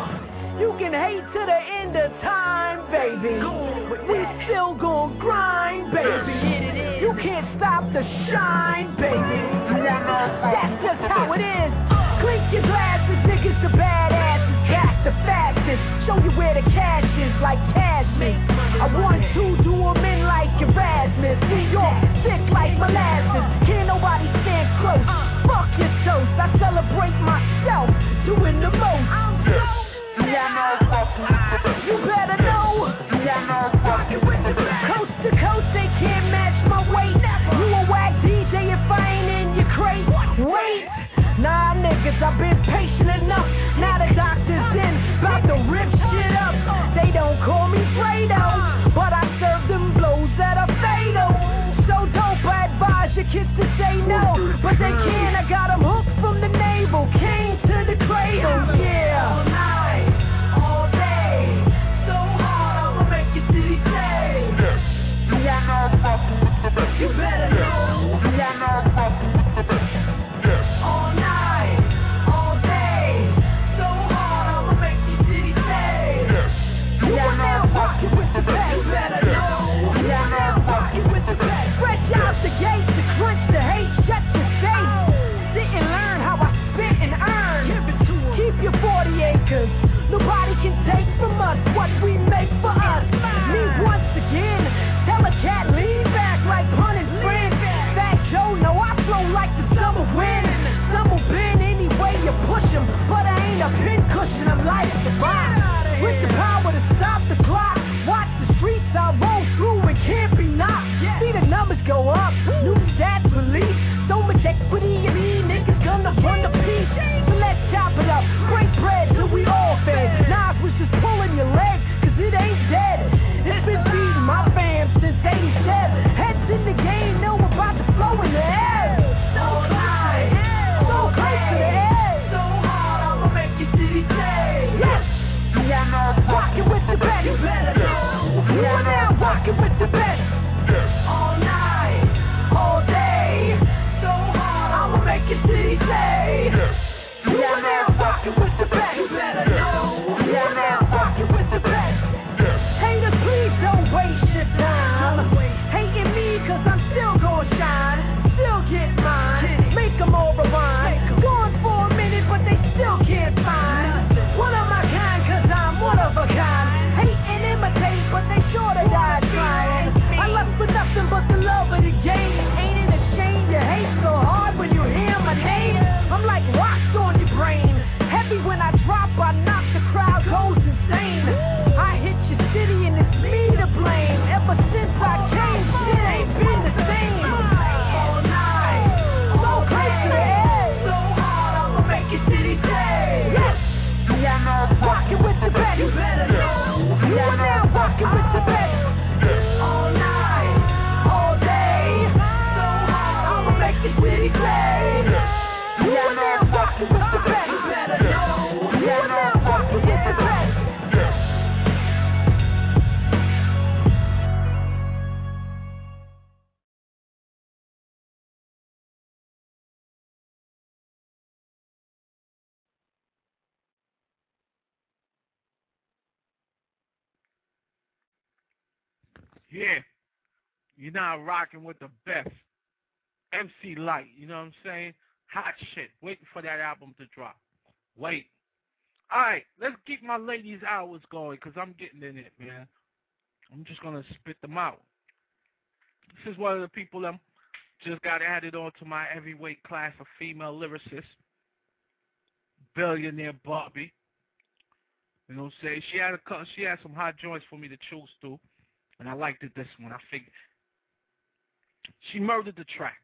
with You can hate to the end of time, baby. We still gon' grind, baby. Yes. You can't stop the shine, baby. You are now That's fucking just with the how best. it is. Clink your glasses, niggas the badasses, got the fastest. Show you where the cash is, like Cashman. I want to do them in like Erasmus. New York, thick like molasses. Can't nobody stand close. Fuck your toast. I celebrate myself, doing the most. Yes, you are now fucking with the best. You better know. You are now fucking with the best. Coast to coast, they can't match my weight. You a whack D J if I ain't in your crate. Wait. Nah, niggas, I've been patient enough. Now the doctor's in, about to rip shit up. They don't call me Fredo, but I serve them blows that are fatal. So dope, I advise your kids to say no, but they can't. I got them hooked from the navel, came to the cradle. Yeah. All night, all day, so hard, I'ma make your city say. Yes, you are now fucking with the best. You better Yes, know. you are now fucking with the best. Yes. All night, all day, so hard, I'ma make your city say. Yes, you are now fucking with the best. You better Yes, know. you are now fucking with the best. Fresh out the gate, the crunch, the hate, shut your face. Sit and learn how I spit and earn. Keep your forty acres. Nobody can take from us what we make for us. Me once again, tell a cat lean back like hunting friends. Fat Joe, no, I flow like the summer wind. Summer bend any way you push 'em, but I ain't a pin cushion. I'm like the bomb. With the power to stop the clock. Watch the streets I roll through and can't be knocked. See the numbers go up, new stats release. So much equity in me, niggas gonna run the piece. So let's chop it up, break bread till we all You are now rocking with the best. You better know. You are now rocking with the best. Yes. Yeah. You're now rocking with the best. M C Lyte, you know what I'm saying? Hot shit. Waiting for that album to drop. Wait. All right, let's keep my ladies' hours going because I'm getting in it, man. I'm just going to spit them out. This is one of the people that just got added on to my heavyweight class of female lyricists. Billionaire Barbie. You know what I'm saying? She had, a, she had some hot joints for me to choose to, and I liked it this one. I figured. She murdered the track.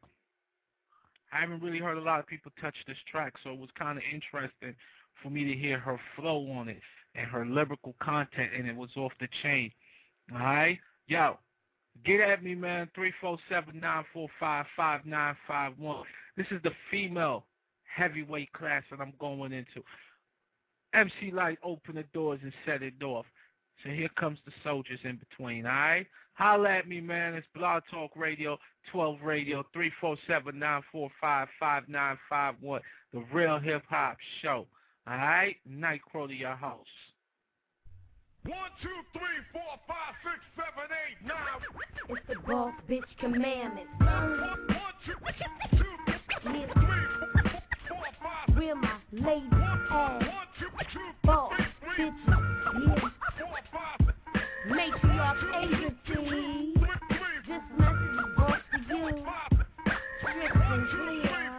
I haven't really heard a lot of people touch this track, so it was kind of interesting for me to hear her flow on it and her lyrical content, and it was off the chain. All right? Yo, get at me, man, three four seven, nine four five, five nine five one. This is the female heavyweight class that I'm going into. M C Lyte opened the doors and set it off. So here comes the soldiers in between, all right? Holla at me, man. It's Blog Talk Radio, twelve Radio, three four seven, nine four five, five nine five one, the Real Hip Hop Show. All right? Nightcrawler, your host. One, two, three, four, five, six, seven, eight, nine. It's the Boss Bitch Commandments. One, two, two, three, four, five. Where my ladies at? Boss bitches, yeah. Matriarch agency. This message is brought to you. Strict and clear.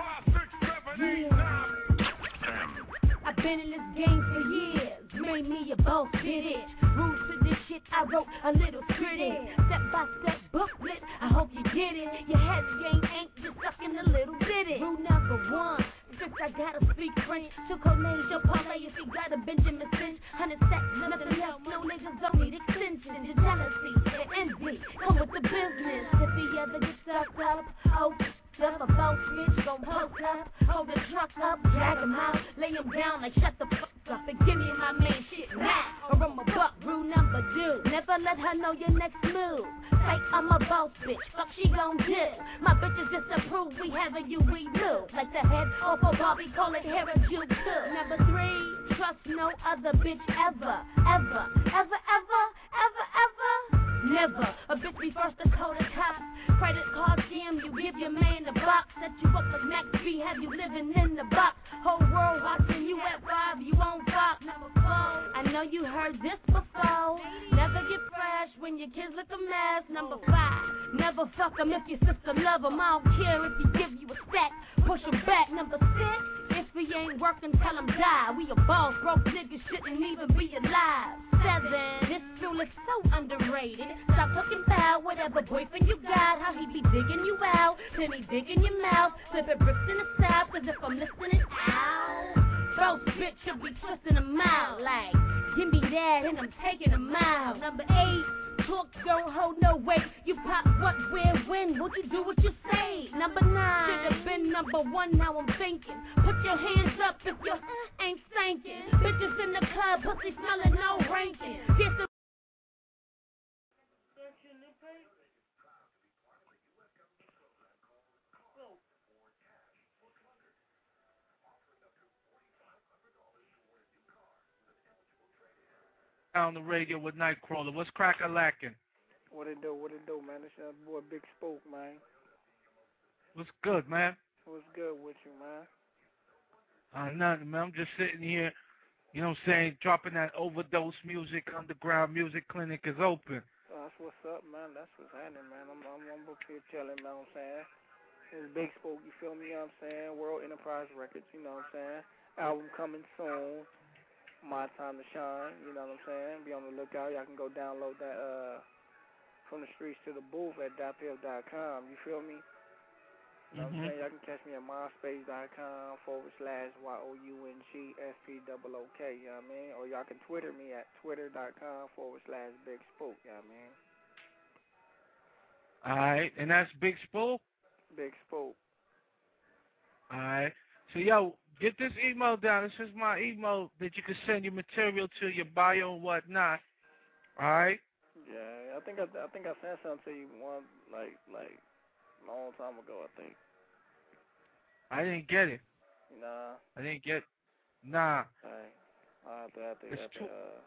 Yeah. I've been in this game for years. Made me a boss, did it. Rules to this shit, I wrote a little critic. Step by step booklet, I hope you get it. Your head game ain't just stuck in a little bitty. Rule number one. Since I gotta speak French, to College or parlay if you got a Benjamin Cinch. Hundred stacks, nothing else, no niggas don't need extensions. Your jealousy, your envy, come with the business. If he ever gets stuck up, oh, stuff a boss bitch, gon' post up, hold the truck up, drag him out, lay him down like shut the fuck up and give me my main shit now. Or I'm a buck, rule number two, never let her know your next move. Say I'm a boss bitch, fuck she gon' do. My bitches just approve we having you remove. Like the head off a Barbie, call it hair and juke too. Number three, trust no other bitch ever, ever, ever, ever, ever, ever. Never, a bitch be first to call the cops. Credit card scam, you give your man the box. Set you up like Max B, have you living in the box. Whole world watching you at five, you on Fox. Number four, I know you heard this before. Never get fresh when your kids look a mess. Number five, never fuck them if your sister love them. I don't care if he give you a stack, push him back. Number six, if he ain't working, tell him die. We a boss, broke niggas shouldn't even be alive. Seven, this tool is so underrated. Stop talking about whatever boyfriend you got, how he be digging you out, then he digging your mouth, flipping bricks in the south, cause if I'm listening out, both bitch should be twisting them out, like, give me that and I'm taking them out. Number eight, talk don't hold no weight, you pop what, where, when, what you do, what you say. Number nine, should've been number one, now I'm thinking, put your hands up if you uh, ain't thinking. Bitches in the club, pussy smelling, no ranking. Get the on the radio with Nightcrawler. What's crackin' lacking? What it do, what it do, man? It's your boy Big Spook, man. What's good, man? What's good with you, man? Uh, nothing, man. I'm just sitting here, you know what I'm saying, dropping that overdose music. Underground Music Clinic is open. Oh, that's what's up, man. That's what's happening, man. I'm, I'm, I'm up here chilling, man. I'm saying, it's Big Spook, you feel me? You know what I'm saying? World Enterprise Records, you know what I'm saying? Album coming soon. My Time to Shine, you know what I'm saying? Be on the lookout. Y'all can go download that uh, From the Streets to the Booth at dot piff dot com. You feel me? You know mm-hmm. what I'm saying? Y'all can catch me at myspace.com forward slash Y-O-U-N-G-S-P-O-O-K, you know what I mean? Or y'all can Twitter me at twitter.com forward slash Big Spook, you know what I mean? All right, and that's Big Spook? Big Spook. All right. So, yo, get this email down. This is my email that you can send your material to, your bio and whatnot. All right? Yeah, I think I, I think I sent something to you one, like, like, a long time ago, I think. I didn't get it. Nah. I didn't get Nah. Alright. I have to, I have to, It's I have to, tw- uh...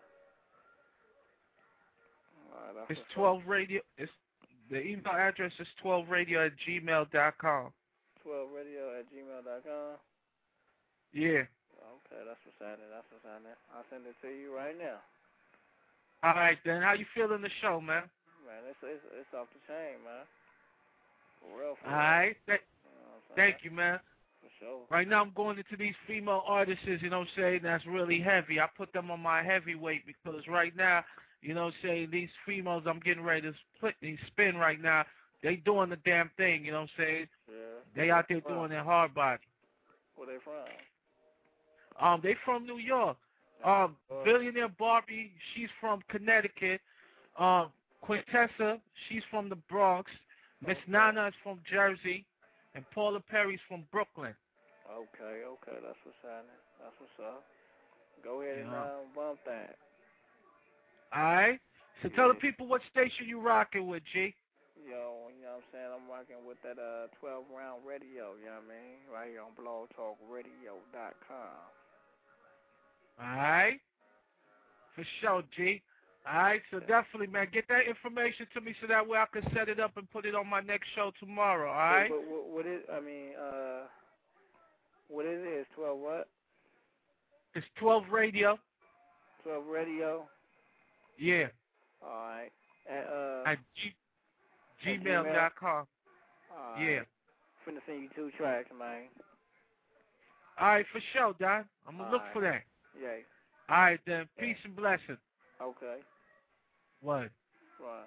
Alright, that's It's what's twelve radio. It's the email address is twelve radio at gmail dot com. twelve radio at gmail dot com. Yeah. Okay, that's what's happening. That's what's happening. I'll send it to you right now. All right, then. How you feeling the show, man? Man, it's it's, it's off the chain, man. For real, for All real. right. Th- You know what I'm thank saying? you, man. For sure. Right now I'm going into these female artists, you know what I'm saying, that's really heavy. I put them on my heavyweight because right now, you know what I'm saying, these females I'm getting ready to split, these spin right now, they doing the damn thing, you know what I'm saying? Yeah. They out there Where doing they their hard body. Where they from? Um, they from New York. Um, Billionaire Barbie, she's from Connecticut. Um, Quintessa, she's from the Bronx. Miss Nana is from Jersey. And Paula Perry's from Brooklyn. Okay, okay, that's what's happening. That's what's up. Go ahead and Yeah. um, bump that. All right? So tell the people what station you rocking with, G. Yo, you know what I'm saying? I'm rocking with that uh twelve round radio, you know what I mean? Right here on blog talk radio dot com. All right? For sure, G. All right? So definitely, man, get that information to me so that way I can set it up and put it on my next show tomorrow, all right? What, what, what is, I mean, uh, what is it? It's twelve what? It's twelve radio. twelve radio? Yeah. All right. At, uh, At G- gmail dot com. All Yeah. right. Finna send you two tracks, man. All right, for sure, Don. I'm going to look All for that. Yeah. All right, then. Peace and blessings. Okay. What? Right.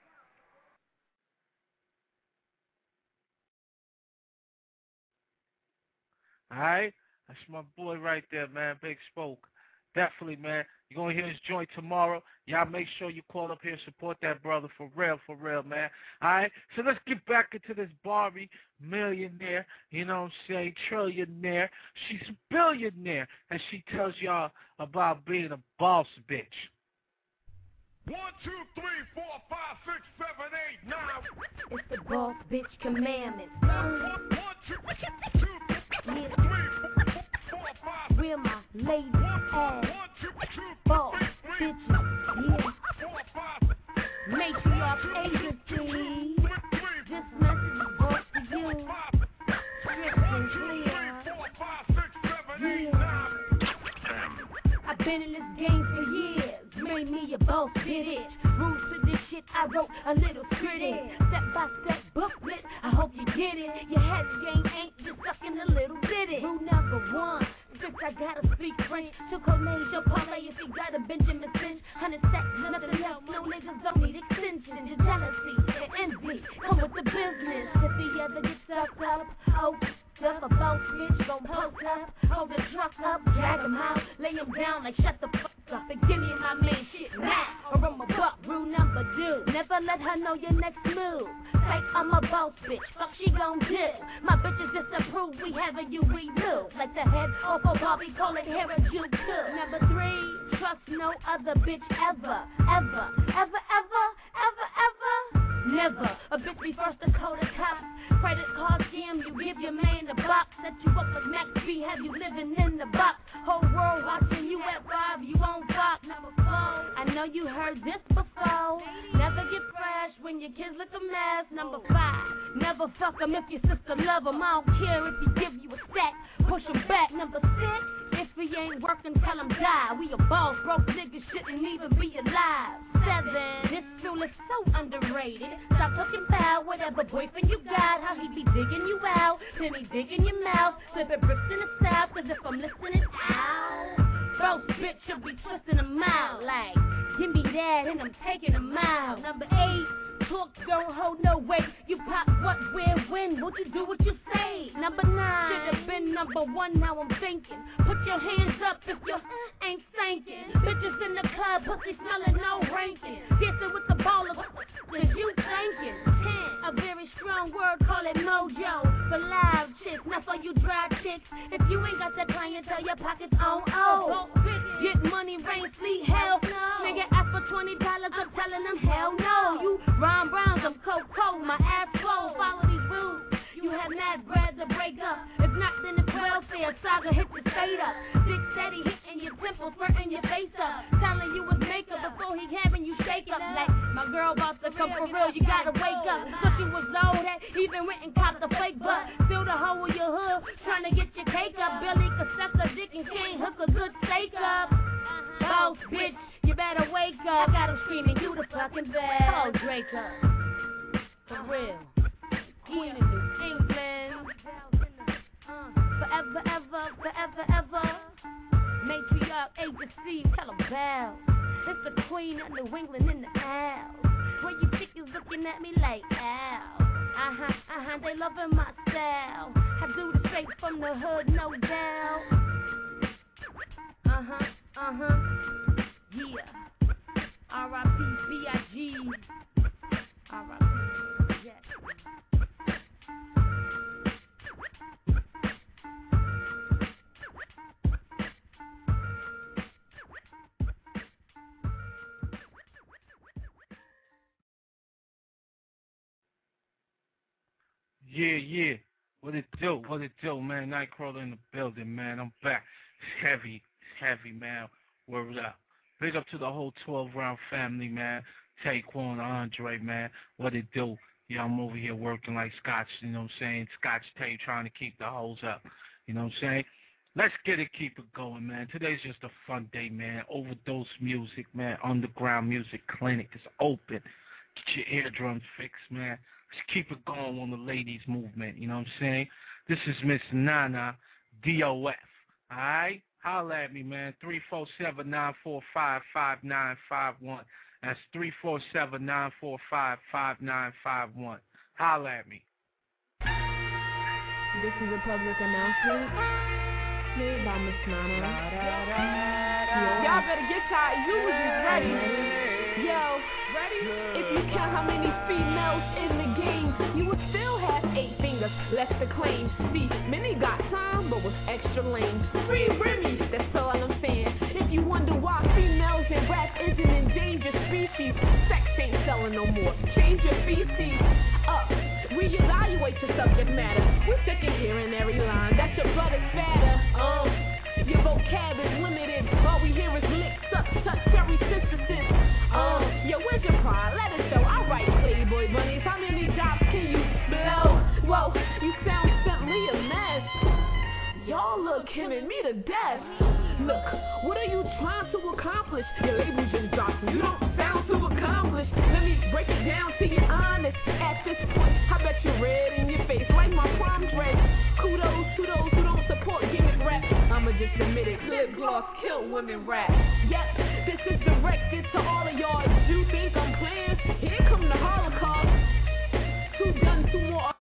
All right? That's my boy right there, man. Big Spoke. Definitely, man. You're going to hear his joint tomorrow. Y'all make sure you call up here and support that brother for real, for real, man. All right? So let's get back into this Barbie millionaire, you know what I'm saying, trillionaire. She's a billionaire, and she tells y'all about being a boss bitch. One, two, three, four, five, six, seven, eight, nine. It's the boss bitch commandment. One, two, two, three, four, five. We're my lady ass boss bitches. Yeah. Matriarch agency. This message is brought to you. Strict and clear. Yeah. I've been in this game for years. Made me a boss bitch. Rules to this shit, I wrote a little script in. Step by step booklet, I hope you get it. Your head game ain't just sucking a little bit. Rule number one. Bitch, I gotta speak French. To Conaise, your parlay if you got a Benjamin Cinch. Hundred stacks, nothing else. No niggas don't need extensions. Your jealousy and envy come with the business. If he ever gets stuck up, oh, stuff a boss bitch, gon' post up. Hold the truck up, drag him out, lay him down like shut the fuck up. And give me my man shit now, or I'm a buck. Rule number two, never let her know your next move. Like I'm a boss bitch, fuck she gon' do. My bitches just approve, we having you remove. Like the head off a Barbie, call it hair and Jew too. Number three, trust no other bitch ever, ever, ever, ever, ever, ever. Never, a bitch be first to call the cops. Credit card scam, you give your man the box. Set you up with Max B, have you living in the box. Whole world watching you at five, you on Fox. Number four, I know you heard this before. Never get fresh when your kids look a mess. Number five, never fuck 'em if your sister love 'em. I don't care if he give you a stack, push 'em back. Number six, if he ain't working, tell him die. We a boss, broke niggas shouldn't even be alive. Seven, this tool is so underrated. Stop talking about whatever boyfriend you got, how he be digging you out, then he digging your mouth, flipping bricks in the south, cause if I'm listening out, both bitch should be twisting them out, like, give me that and I'm taking them out. Number eight, talk don't hold no weight, you pop what, where, when, what you do, what you say. Number nine, should've been number one, now I'm thinking, put your hands up if your uh, ain't thinking. Bitches in the club, pussy smelling, no ranking, dancing with the ballers, what is you thinking? Ten, a very strong word, call it mojo, for live chicks, not for you dry chicks. chicks. If you ain't got that clientele, your pockets on oh. Get money, rain, sleet, hell no. Nigga ask for twenty dollars, I'm telling them hell no. You Ron Browns, I'm Coco, my ass flow. Follow these rules. You have mad bread to break up. If not, then it's welfare. Saga hit the state up. Big steady hitting your temples, burning your face up. Telling you it's makeup before he having you shake up. Like my girl about to come for real, you gotta wake up. Looking was low that even went and copped the fake butt. Fill the hole in your hood, trying to get your cake up. Billy could suck a dick and can't hook a good steak up. Boss bitch, you better wake up. I got him screaming, you the fucking best. Oh, Draco, for real. Queen of New England. Uh, forever, ever, forever, ever. Matriarch, A to C, tell 'em bow. It's the queen of New England in the house. When you chickies looking at me like, ow. Uh-huh, uh-huh, they loving my style. I do the straight from the hood, no doubt. Uh-huh, uh-huh, yeah. R I P B I G. R I P, yeah. Yeah, yeah. What it do? What it do, man? Nightcrawler in the building, man. I'm back. It's heavy. It's heavy, man. Word up. Big up to the whole twelve round family, man. Taekwon, Andre, man. What it do? Yeah, I'm over here working like Scotch, you know what I'm saying? Scotch tape, trying to keep the hoes up. You know what I'm saying? Let's get it, keep it going, man. Today's just a fun day, man. Overdose music, man. Underground music clinic is open. Get your eardrums fixed, man. Let's keep it going on the ladies movement, you know what I'm saying? This is Miss Nana, D O F, all right? Holla at me, man, three four seven, nine four five, five nine five one. That's three four seven, nine four five, five nine five one. Holla at me. This is a public announcement made by Miss Nana. Y'all better get y'all users ready. Yo, ready? If you count how many females in the game, you would still have eight fingers left to claim. See, many got time, but was extra lame. Free Remy, that's all I'm saying. If you wonder why females in rap is an endangered species, sex ain't selling no more. Change your feces up. Reevaluate your subject matter. We're sick of hearing every line that your brother's fatter. Um, your vocab is limited. All we hear is lick, suck, touch, cherry, sister, Um, yo, where's your pride? Let us show. I write Playboy bunnies. How many jobs can you blow? Whoa, you sound simply a mess. Y'all look hemming me to death. Look, what are you trying to accomplish? Your label's just dropped. You don't sound too accomplished. Let me break it down to you honest. At this point, I bet you're red in your face like my prom dress. Kudos to those who don't support gimmick rap. I'ma just admit it, lip gloss kill women rap. Yep, this is directed to all of y'all. You think I'm playing? Here come the Holocaust. Two done, two more.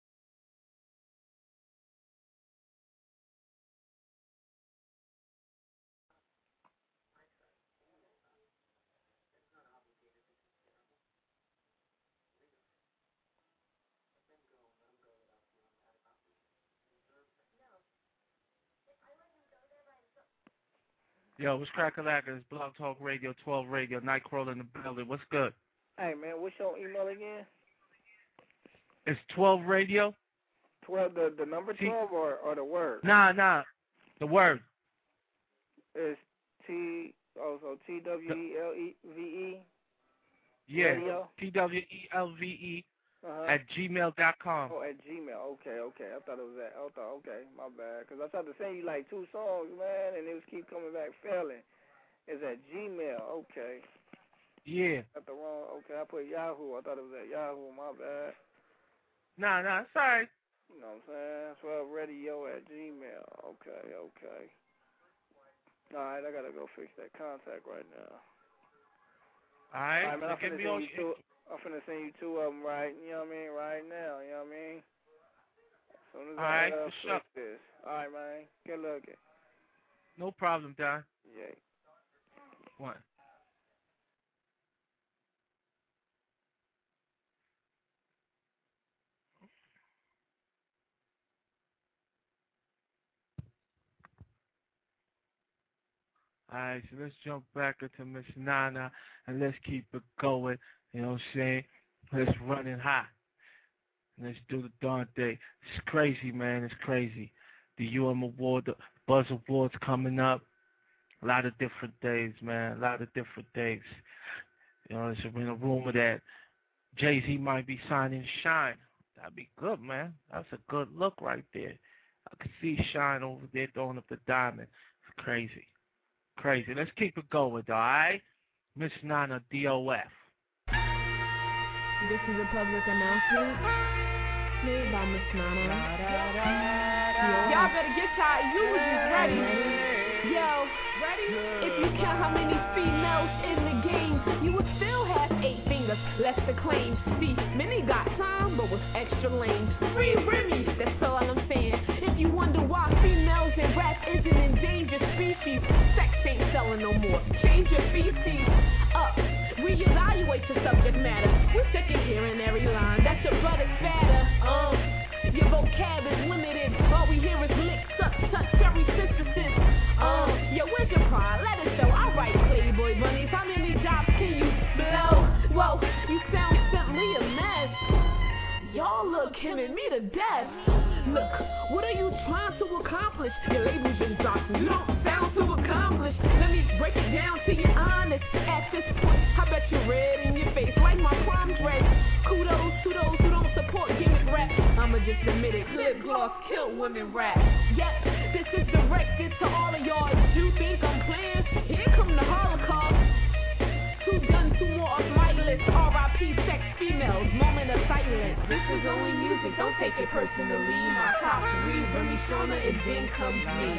Yo, what's crack-a-lacka? It's Blog Talk Radio, twelve Radio, Nightcrawler in the building. What's good? Hey, man, what's your email again? It's twelve Radio. twelve, the, the number twelve or, or the word? Nah, nah, the word. It's T, oh, so T W E L E V E? Yeah, Radio? T W E L V E Uh-huh. at gmail dot com. Oh, at Gmail. Okay, okay. I thought it was at, I thought, okay, my bad. Because I tried to send you like two songs, man, and it was keep coming back failing. It's at Gmail. Okay. Yeah. Got the wrong, okay, I put Yahoo. I thought it was at Yahoo. My bad. Nah, nah, sorry. You know what I'm saying? twelve radio at Gmail. Okay, okay. All right, I got to go fix that contact right now. All right, All right, man, I'm get finna me send on. you two. I'm finna send you two of them right, you know what I mean, right now, you know what I mean? As soon as All I right, uh, for fix sure. this. All right, man. Good looking. No problem, Don. Yeah. One. Alright, so let's jump back into Miss Nana and let's keep it going. You know what I'm saying? Let's run it hot. Let's do the darn thing. It's crazy, man. It's crazy. The U M Award, the Buzz Awards coming up. A lot of different days, man. A lot of different days. You know, there's been a rumor that Jay-Z might be signing Shine. That'd be good, man. That's a good look right there. I could see Shine over there throwing up the diamond. It's crazy. Crazy. Let's keep it going, though, all right? Miss Nana, D O F. This is a public announcement made by Miss Nana. Y'all better get tired. You was just ready. Yo, ready? If you count how many females in the game, you would still have eight fingers left to claim. See, many got time, but was extra lame. Free Remy, that's all I'm saying. If you wonder why females in rap is an endangered species, sex ain't selling no more. Change your feces up. Reevaluate the subject matter. We're sick of hearing every line. That's your brother's fatter. Um, your vocab is limited. All we hear is lick, suck, touch, every synthesis. Um, yo, where's your pride? Let it show. I write Playboy bunnies. How many jobs can you blow? Whoa, you sound simply a mess. Y'all look hemming me to death. Look, what are you trying to accomplish? Your label just dropped. You don't sound too accomplished. Let me break it down to you honest. At this point, I bet you're red in your face like my prom dress. Kudos to those who don't support gimmick rap. I'ma just admit it. Lip gloss kill women rap. Yep, this is directed to all of y'all. If you think I'm playing, here come the Holocaust. Two done, two more off my list. R I P sex females, moment of silence. This is only music, don't take it personally. My top three, Remy Shauna, and then comes me.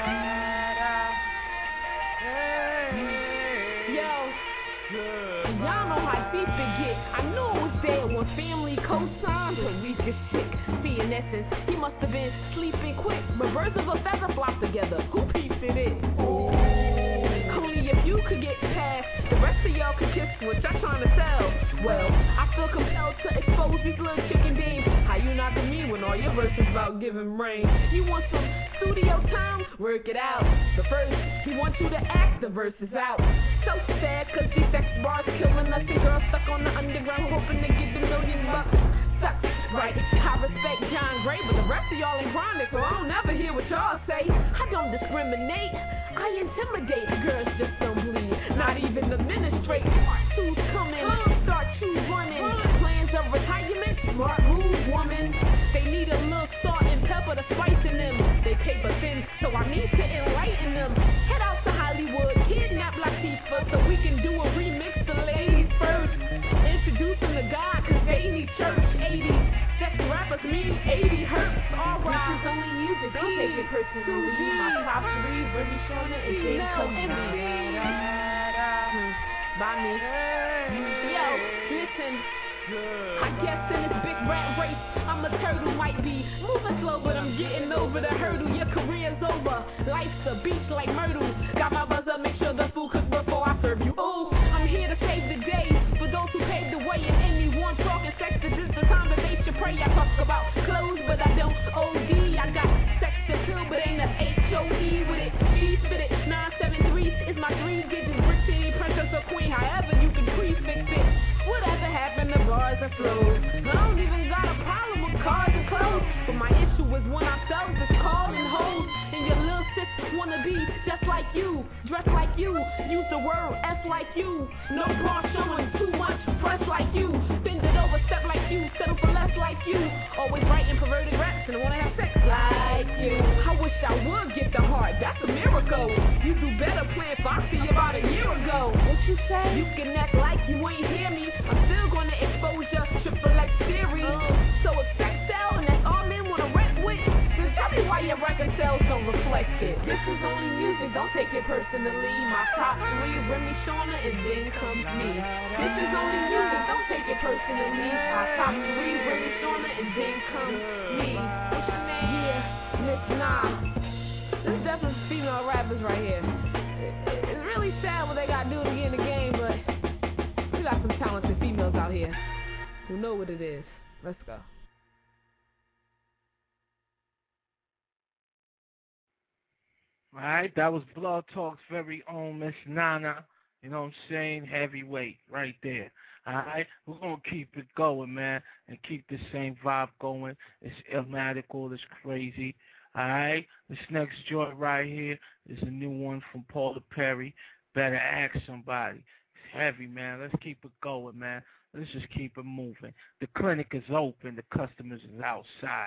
Yo, y'all know how deep it get. I knew it was there when family co-signed, but we just sick. See, in essence, he must have been sleeping quick. But birds of a feather flock together. Who pieced it in? Only if you could get past, the rest of y'all could kiss what y'all trying to sell. Well, I feel compelled to expose these little chicken dames. How you knocking me when all your verses about giving rain? You want some studio time? Work it out. But first, he wants you to act the verses out. So sad, cause these sex bars killing us and girls stuck on the underground hoping to get the million bucks. Sucks, right? I respect John Gray, but the rest of y'all ain't chronic, so I don't ever hear what y'all say. I don't discriminate, I intimidate. Girls just don't bleed, not even administrate. Who's coming? Start you running. Plans of retirement, smart move, woman. They need a little salt and pepper to spice in them. They paper thin, so I need to enlighten them. Head out to Hollywood, kidnap Latifah, so we can do a remix the ladies first. Introduce them to God, cause they need church. eighty sex rappers mean eighty hertz. Alright, this is only music, don't take it personally. My top three, Remy Shauna, and then comes me. By me. Yo, listen. I guess in this big rat race, I'm a turtle, might be moving slow, but I'm getting over the hurdle. Your career's over, life's a beach like Myrtle. Got my buzzer, make sure the food cooks before I serve you. Ooh, I'm here to save the day for those who paved the way. And anyone talking sex, this is the time that they should pray. I talk about clothes, but I don't O D. I got sex to kill, but ain't a H O E with it. G spit it, nine seven three is my dream digits. Brick City, princess or queen, however you can prefix it. Whatever happened to bars and flows? I don't even got a problem with cars and clothes, but my issue is when ourselves is calling hoes. And your little sis wanna be just like you, dress like you, use the word S like you. No bra showing too much, fresh like you. Bend it over, step like you, settle for less like you. Always writing perverted raps and wanna have sex like you. I wish I would get the heart, that's a miracle. You do better playing Foxy about a year ago. What you say? You can act like you ain't hear me. I'm still gonna expose your triple X theory. So if sex sell and that's all men wanna rap with, then tell me why your record sales don't reflect it. This is only music, don't take it personally. My top three, Remy Shauna, and then comes me. This is only music, don't take it personally. My top three, Remy Shauna, and then comes me. What's your name? Yeah, Miss Nah. This is definitely female rappers right here. It's really sad what they gotta do to get in the game, but we got some talented females out here who know what it is. Let's go. All right, that was Blog Talk's very own Miss Nana. You know what I'm saying? Heavyweight right there. All right, we're going to keep it going, man, and keep the same vibe going. It's ilmatical. It's crazy. All right, this next joint right here is a new one from Paula Perry. Better Ask Somebody. It's heavy, man. Let's keep it going, man. Let's just keep it moving. The clinic is open. The customers is outside.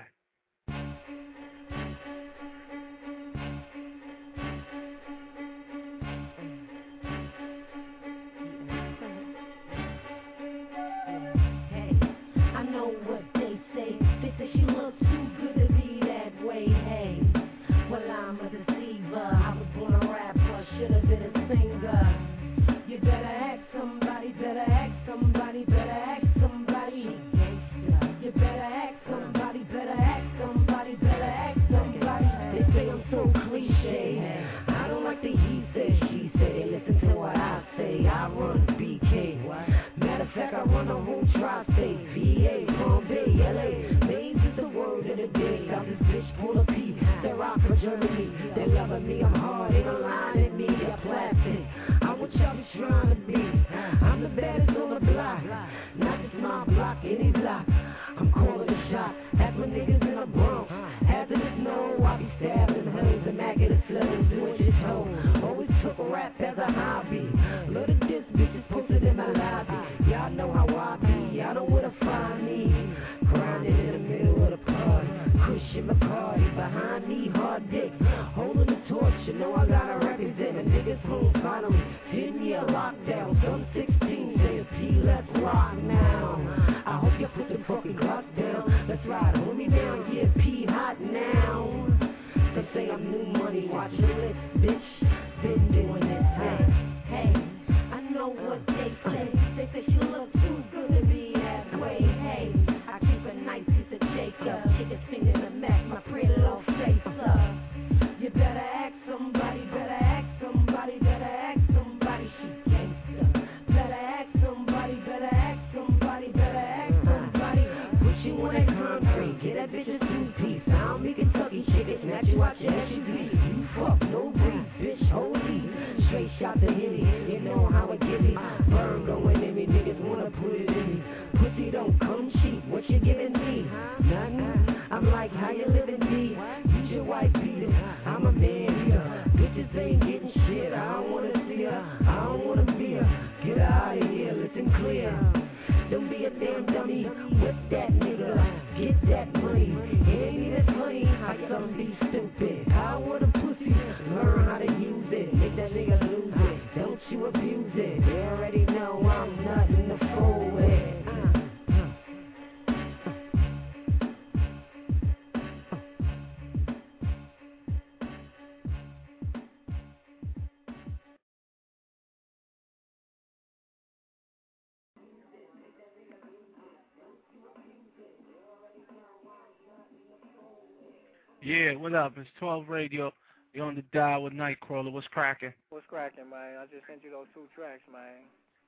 Yeah, what up? It's twelve Radio. You're on the dial with Nightcrawler. What's cracking? What's cracking, man? I just sent you those two tracks, man.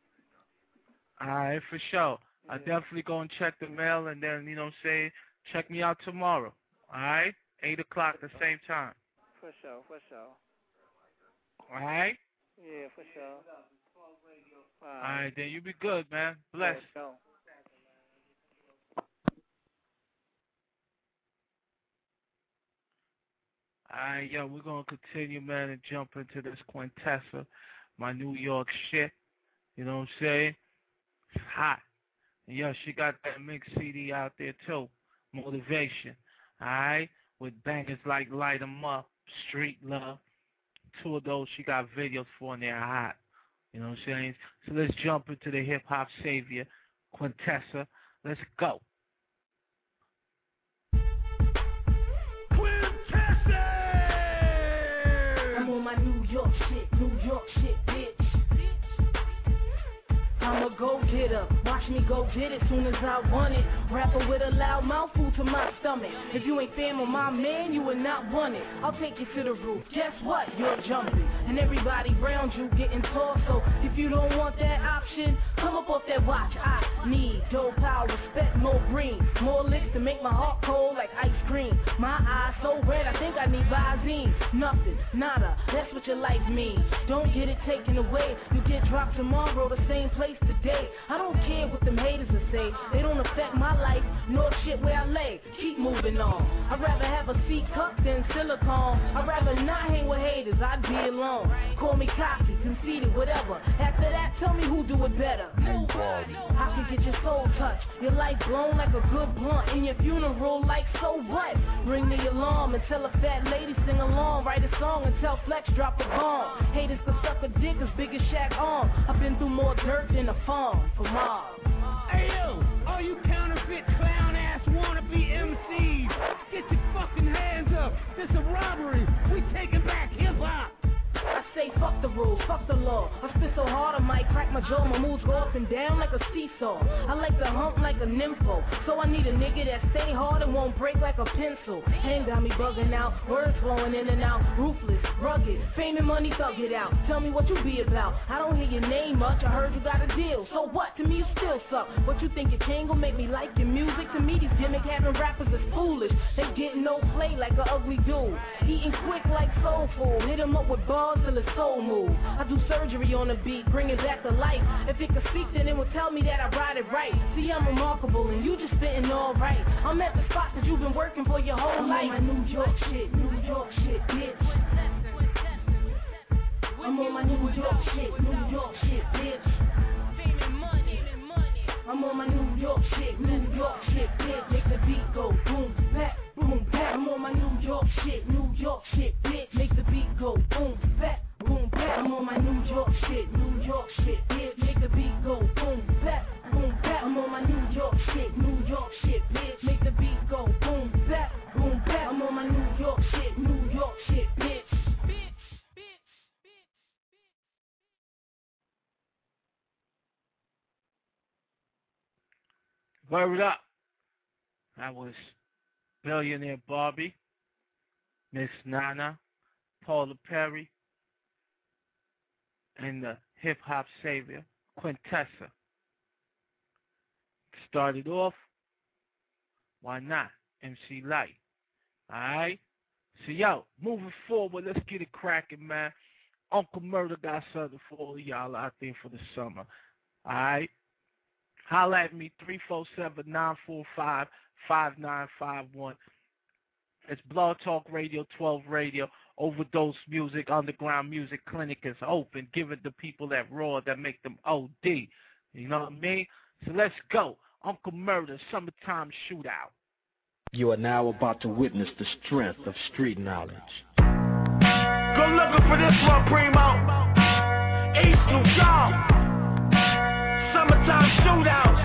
All right, for sure. Yeah. I'll definitely go and check the mail, and then, you know what I'm saying, check me out tomorrow. All right? eight o'clock at the same time. For sure, for sure. All right? Yeah, for sure. All right, All right then you be good, man. Bless. Yeah, Alright, yo, we're going to continue, man, and jump into this Quintessa, my New York shit. You know what I'm saying? It's hot. And, yo, she got that mixed C D out there, too. Motivation. Alright? With bangers like Light 'Em Up, Street Love. Two of those she got videos for, and they're hot. You know what I'm saying? So let's jump into the hip-hop savior, Quintessa. Let's go. I'm on my New York shit, New York shit, bitch. I'm a go-getter, watch me go get it soon as I want it. Rapper with a loud mouthful to my stomach. If you ain't fan of my man, you will not want it. I'll take you to the roof, guess what? You're jumping. And everybody around you getting tall, so if you don't want that option, come up off that watch. I need dope power, respect, more green. More licks to make my heart cold like ice cream. My eyes so red, I think I need Visine, nothing, nada, that's what your life means. Don't get it taken away, you get dropped tomorrow, the same place today. I don't care what them haters will say, they don't affect my life, nor shit where I lay. Keep moving on, I'd rather have a C cup than silicone. I'd rather not hang with haters, I'd be alone. Call me cocky, conceited, whatever. After that, tell me who do it better. Nobody. I can get your soul touched, your life blown like a good blunt. In your funeral, like so what? Ring the alarm and tell a fat lady sing along. Write a song and tell Flex drop a bomb. Haters could suck a dick as big as Shaq on. I've been through more dirt than a farm for mob. Hey yo, all you counterfeit clown ass wannabe M Cs, get your fucking hands up. This a robbery. We taking back hip hop. I say fuck the rules, fuck the law. I spit so hard I might crack my jaw. My moves go up and down like a seesaw. I like to hump like a nympho, so I need a nigga that stay hard and won't break like a pencil. Ain't got me bugging out, words flowing in and out. Ruthless, rugged, fame and money, thug it out. Tell me what you be about. I don't hear your name much, I heard you got a deal. So what? To me you still suck. What you think your chain gon' make me like your music? To me these gimmick having rappers is foolish. They getting no play like a ugly dude. Eating quick like soul food. Hit 'em up with bars till his soul move. I do surgery on the beat, bring it back to life. If it could speak, then it would tell me that I ride it right. See, I'm remarkable and you just spitting all right. I'm at the spot that you've been working for your whole I'm life. on my New York shit, New York shit, bitch. I'm on my New York shit, New York shit, bitch. I'm on my New York shit, New York shit, bitch. Make the beat go boom, back, boom, back. I'm on my New York shit, New York shit, bitch. Make the beat go boom, back, boom, back. I'm on my New York shit, New York shit, bitch. Make the beat go boom, back, boom, back. I'm on my New York shit, New York shit, bitch. Make the beat go boom, back, boom, back. I'm on my New York shit, New York shit, bitch. Word up. That was Billionaire Barbie, Miss Nana, Paula Perry, and the hip-hop savior, Quintessa. Started off, why not, M C Lyte. Alright? So, yo, moving forward, let's get it cracking, man. Uncle Murder got something for all of y'all out there for the summer. Alright? Holla at me, three four seven, nine four five, five nine five one. It's Blog Talk Radio, twelve Radio, Overdose Music, Underground Music Clinic is open, giving the people that raw that make them O D. You know what I mean? So let's go. Uncle Murder, Summertime Shootout. You are now about to witness the strength of street knowledge. Go looking for this one, Primo. East New York. Summertime shootouts.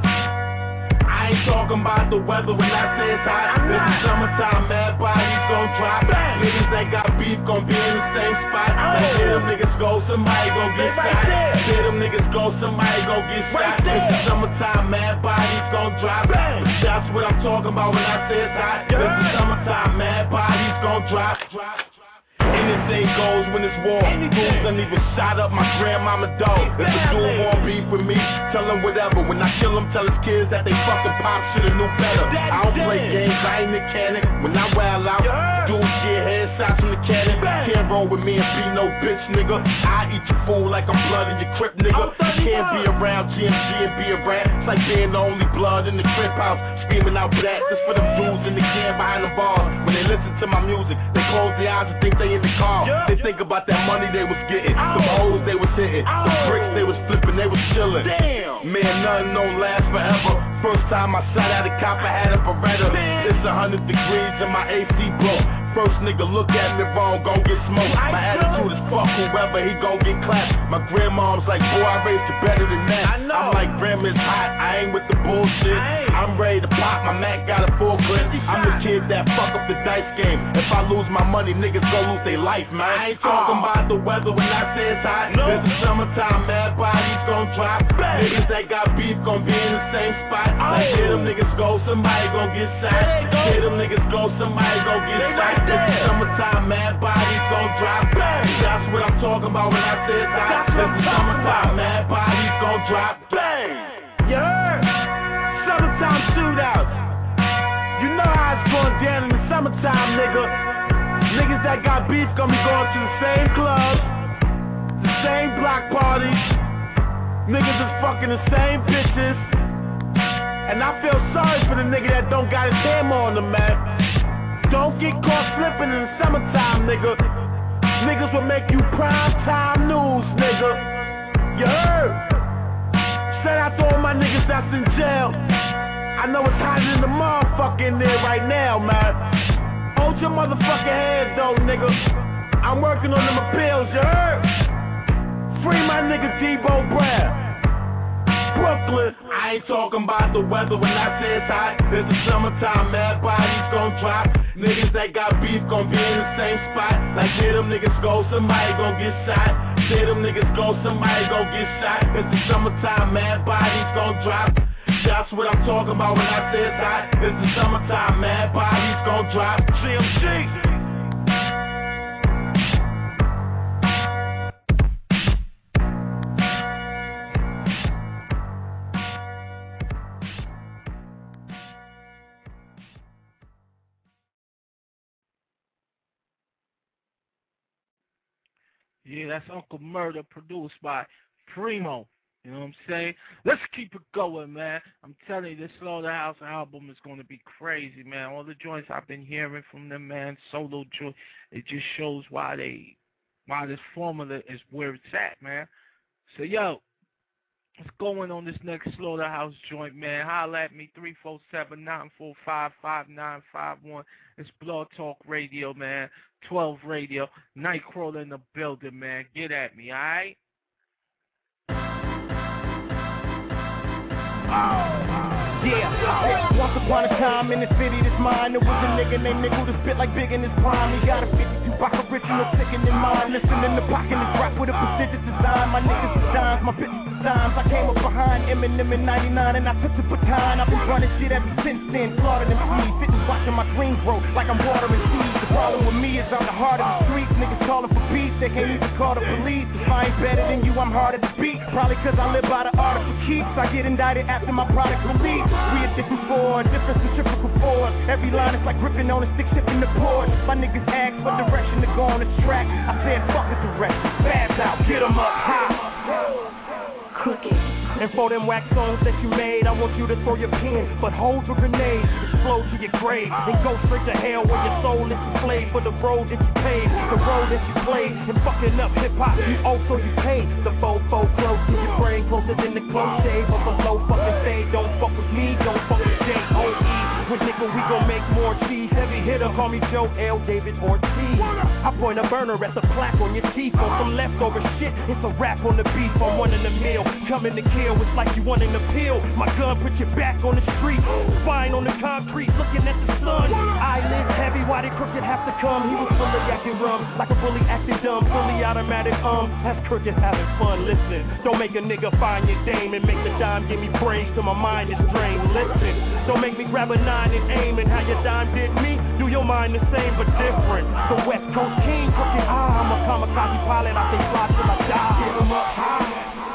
I ain't talking about the weather when I say it's hot. This is summertime, mad bodies gon' drop. Niggas that got beef gon' be in the same spot. Like, hear them niggas go, somebody gon' get shot. Hear them niggas go, somebody gon' get shot. This is summertime, mad bodies gon' drop. That's what I'm talking about when I say it's hot. This is summertime, mad bodies gon' drop. Anything goes when it's war. Fools done even shot up my grandmama dog. If a dude want beef with me, tell him whatever. When I kill him, tell his kids that they fucking pop should've knew better. I don't play games, I ain't mechanic. When I wild out, dudes get headshots from the cannon. Can't roll with me and be no bitch, nigga. I eat your fool like I'm blood in your crib, nigga. Can't be around G M G and be a rat. It's like being the only blood in the crib house. Screaming out black, just for them dudes in the can behind the bars. When they listen to my music, they close their eyes and think they in the car. Yeah. They think about that money they was getting, oh. the hoes they was hitting, oh. the bricks they was flipping, they was chilling. Damn. Man, nothing don't last forever. First time I shot at a cop, I had a Beretta. Man. It's a hundred degrees and my A C broke. First nigga look at me wrong, gon' get smoked. My attitude is fuck whoever, he gon' get clapped. My grandmom's like, boy, I raised you better than that. I know. I'm like, grandma's hot, I ain't with the bullshit. I'm ready to pop, my Mac got a full clip. I'm the kid that fuck up the dice game. If I lose my money, niggas gon' lose their life, man. I ain't talking oh. about the weather when I say it's hot. No. This is summertime, mad bodies gon' drop. Bang. Niggas that got beef gon' be in the same spot. Oh. Like, hear them niggas go, somebody gon' get shot. Hear them niggas go, somebody gon' get shot. This is summertime, mad bodies gon' drop. Bang. That's what I'm talking about when I say it's hot. This is summertime, mad bodies gon' drop. Bang! You heard? Summertime shootouts. You know how it's going down in the summertime, nigga. Niggas that got beef gonna be going to the same clubs, the same block parties. Niggas is fucking the same bitches. And I feel sorry for the nigga that don't got his hammer on the man. Don't get caught slipping in the summertime, nigga. Niggas will make you prime time news, nigga. You heard? Shout out to all my niggas that's in jail. I know it's hot in the motherfucker in there right now, man. Hold your motherfucking head though, nigga. I'm working on them appeals, you heard? Free my nigga T-Bo Brown. Brooklyn, I ain't talking about the weather when I say it's hot. It's the summertime, mad bodies gon' drop. Niggas that got beef gon' be in the same spot. Like, here them niggas go, somebody gon' get shot. Here them niggas go, somebody gon' get shot. It's the summertime, mad bodies gon' drop. That's what I'm talking about when I say it's hot. It's the summertime, mad bodies gon' drop. C M C. Yeah, that's Uncle Murder, produced by Primo. You know what I'm saying? Let's keep it going, man. I'm telling you, this Slaughterhouse album is going to be crazy, man. All the joints I've been hearing from them, man, solo joint, it just shows why they, why this formula is where it's at, man. So, yo, what's going on this next Slaughterhouse joint, man? Holla at me, three four seven, nine four five, five nine five one. It's Blog Talk Radio, man. twelve Radio. Nightcrawler in the building, man. Get at me, all right? Yeah, once upon a time in the city that's mine, there was a nigga named Nickel that spit like Big in his prime. He got a fifty-two box original sticking in mind. Listen in the pocket, this rap with a prestigious design. My niggas is dimes, my bitches is dimes. I came up behind Eminem in ninety-nine and I took the baton. I've been running shit ever since then, slaughtered them seeds. Sitting watching my dreams grow like I'm watering seeds. The problem with me is I'm the heart of the streets. Niggas calling for beats, they can't even call the police. If I ain't better than you, I'm harder to beat. Probably cause I live by the art of keeps. I get indicted after my product release. We a different Ford, different centrifugal force. Every line is like gripping on a stick, shipping the port. My niggas ask what direction to go on the track. I said fuck the direction, fast out, get 'em up high. Crooked. And for them wax songs that you made, I want you to throw your pen, but hold your grenades, explode to your grave, and go straight to hell where your soul is enslaved for the road that you paved, the road that you played, and fucking up hip-hop, you also you paid. The fofo close to your brain, closer than the close shave of a low fucking fade. Don't fuck with me, don't fuck with J O E. With nickel, we gon' make more cheese. Heavy hitter, call me Joe L. David Ortiz. I point a burner at the plaque on your teeth, on some leftover shit, it's a rap on the beef. I'm one in the meal, coming to kill. It's like you wanting to peel. My gun put your back on the street. Spine on the concrete, looking at the sun. Eyelids heavy, why did Crooked have to come? He was fully acting rum, like a bully acting dumb. Fully automatic, um, that's Crooked having fun. Listen, don't make a nigga find your dame and make the dime give me praise till my mind is drained. Listen, don't make me grab a nine and aim. And how your dime did me, do your mind the same but different. The West Coast King, Crooked, ah, I'm a kamikaze pilot. I can fly till I die. Get 'em up high.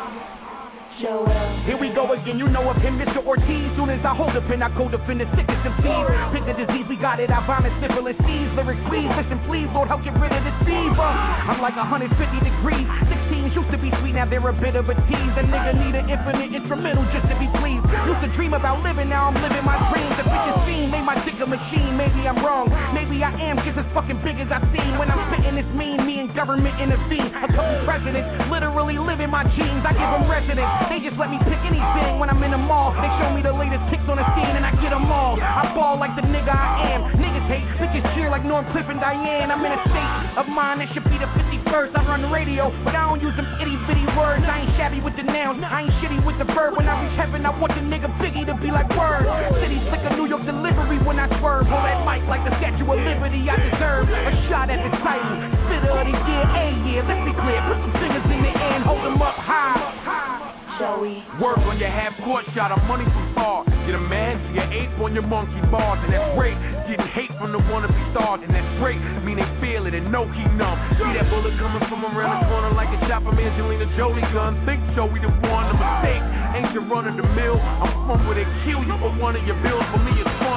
Here we go again, you know of him, Mister Ortiz. Soon as I hold up and I go defend the sickest of thieves. Pick the disease, we got it, I vomit, syphilis, seeds. Lyrics, please, listen, please, Lord, help get rid of this fever. I'm like one hundred fifty degrees. sixteens used to be sweet, now they're a bit of a tease. A nigga need an infinite instrumental just to be pleased. Used to dream about living, now I'm living my dreams. The bitches fiend, made my dick a machine. Maybe I'm wrong, maybe I am, just as fucking big as I seem. When I'm spitting this mean, me and government intervene. A couple presidents literally live in my genes. I give them residence. They just let me pick anything when I'm in the mall. They show me the latest kicks on the scene and I get them all. I ball like the nigga I am. Niggas hate, bitches cheer like Norm, Cliff, and Diane. I'm in a state of mind that should be the fifty-first. I run the radio, but I don't use them itty bitty words. I ain't shabby with the nouns, I ain't shitty with the verb. When I reach heaven, I want the nigga Biggie to be like word. City slick a New York delivery when I swerve. Hold that mic like the Statue of Liberty. I deserve a shot at the title. Spitter of the year, a year. Let's be clear, put some fingers in the air and hold them up high. Work on your half court shot of money from far. Get a man to your ape on your monkey bars, and that's great. Getting hate from the wannabe stars, and that's great. I mean they feel it and know he numb. See that bullet coming from around the corner like a chopper, Angelina Jolie gun. Think Joey the one, the mistake ain't your run of the mill. I'm from where they kill you for one of your bills. For me it's fun. Your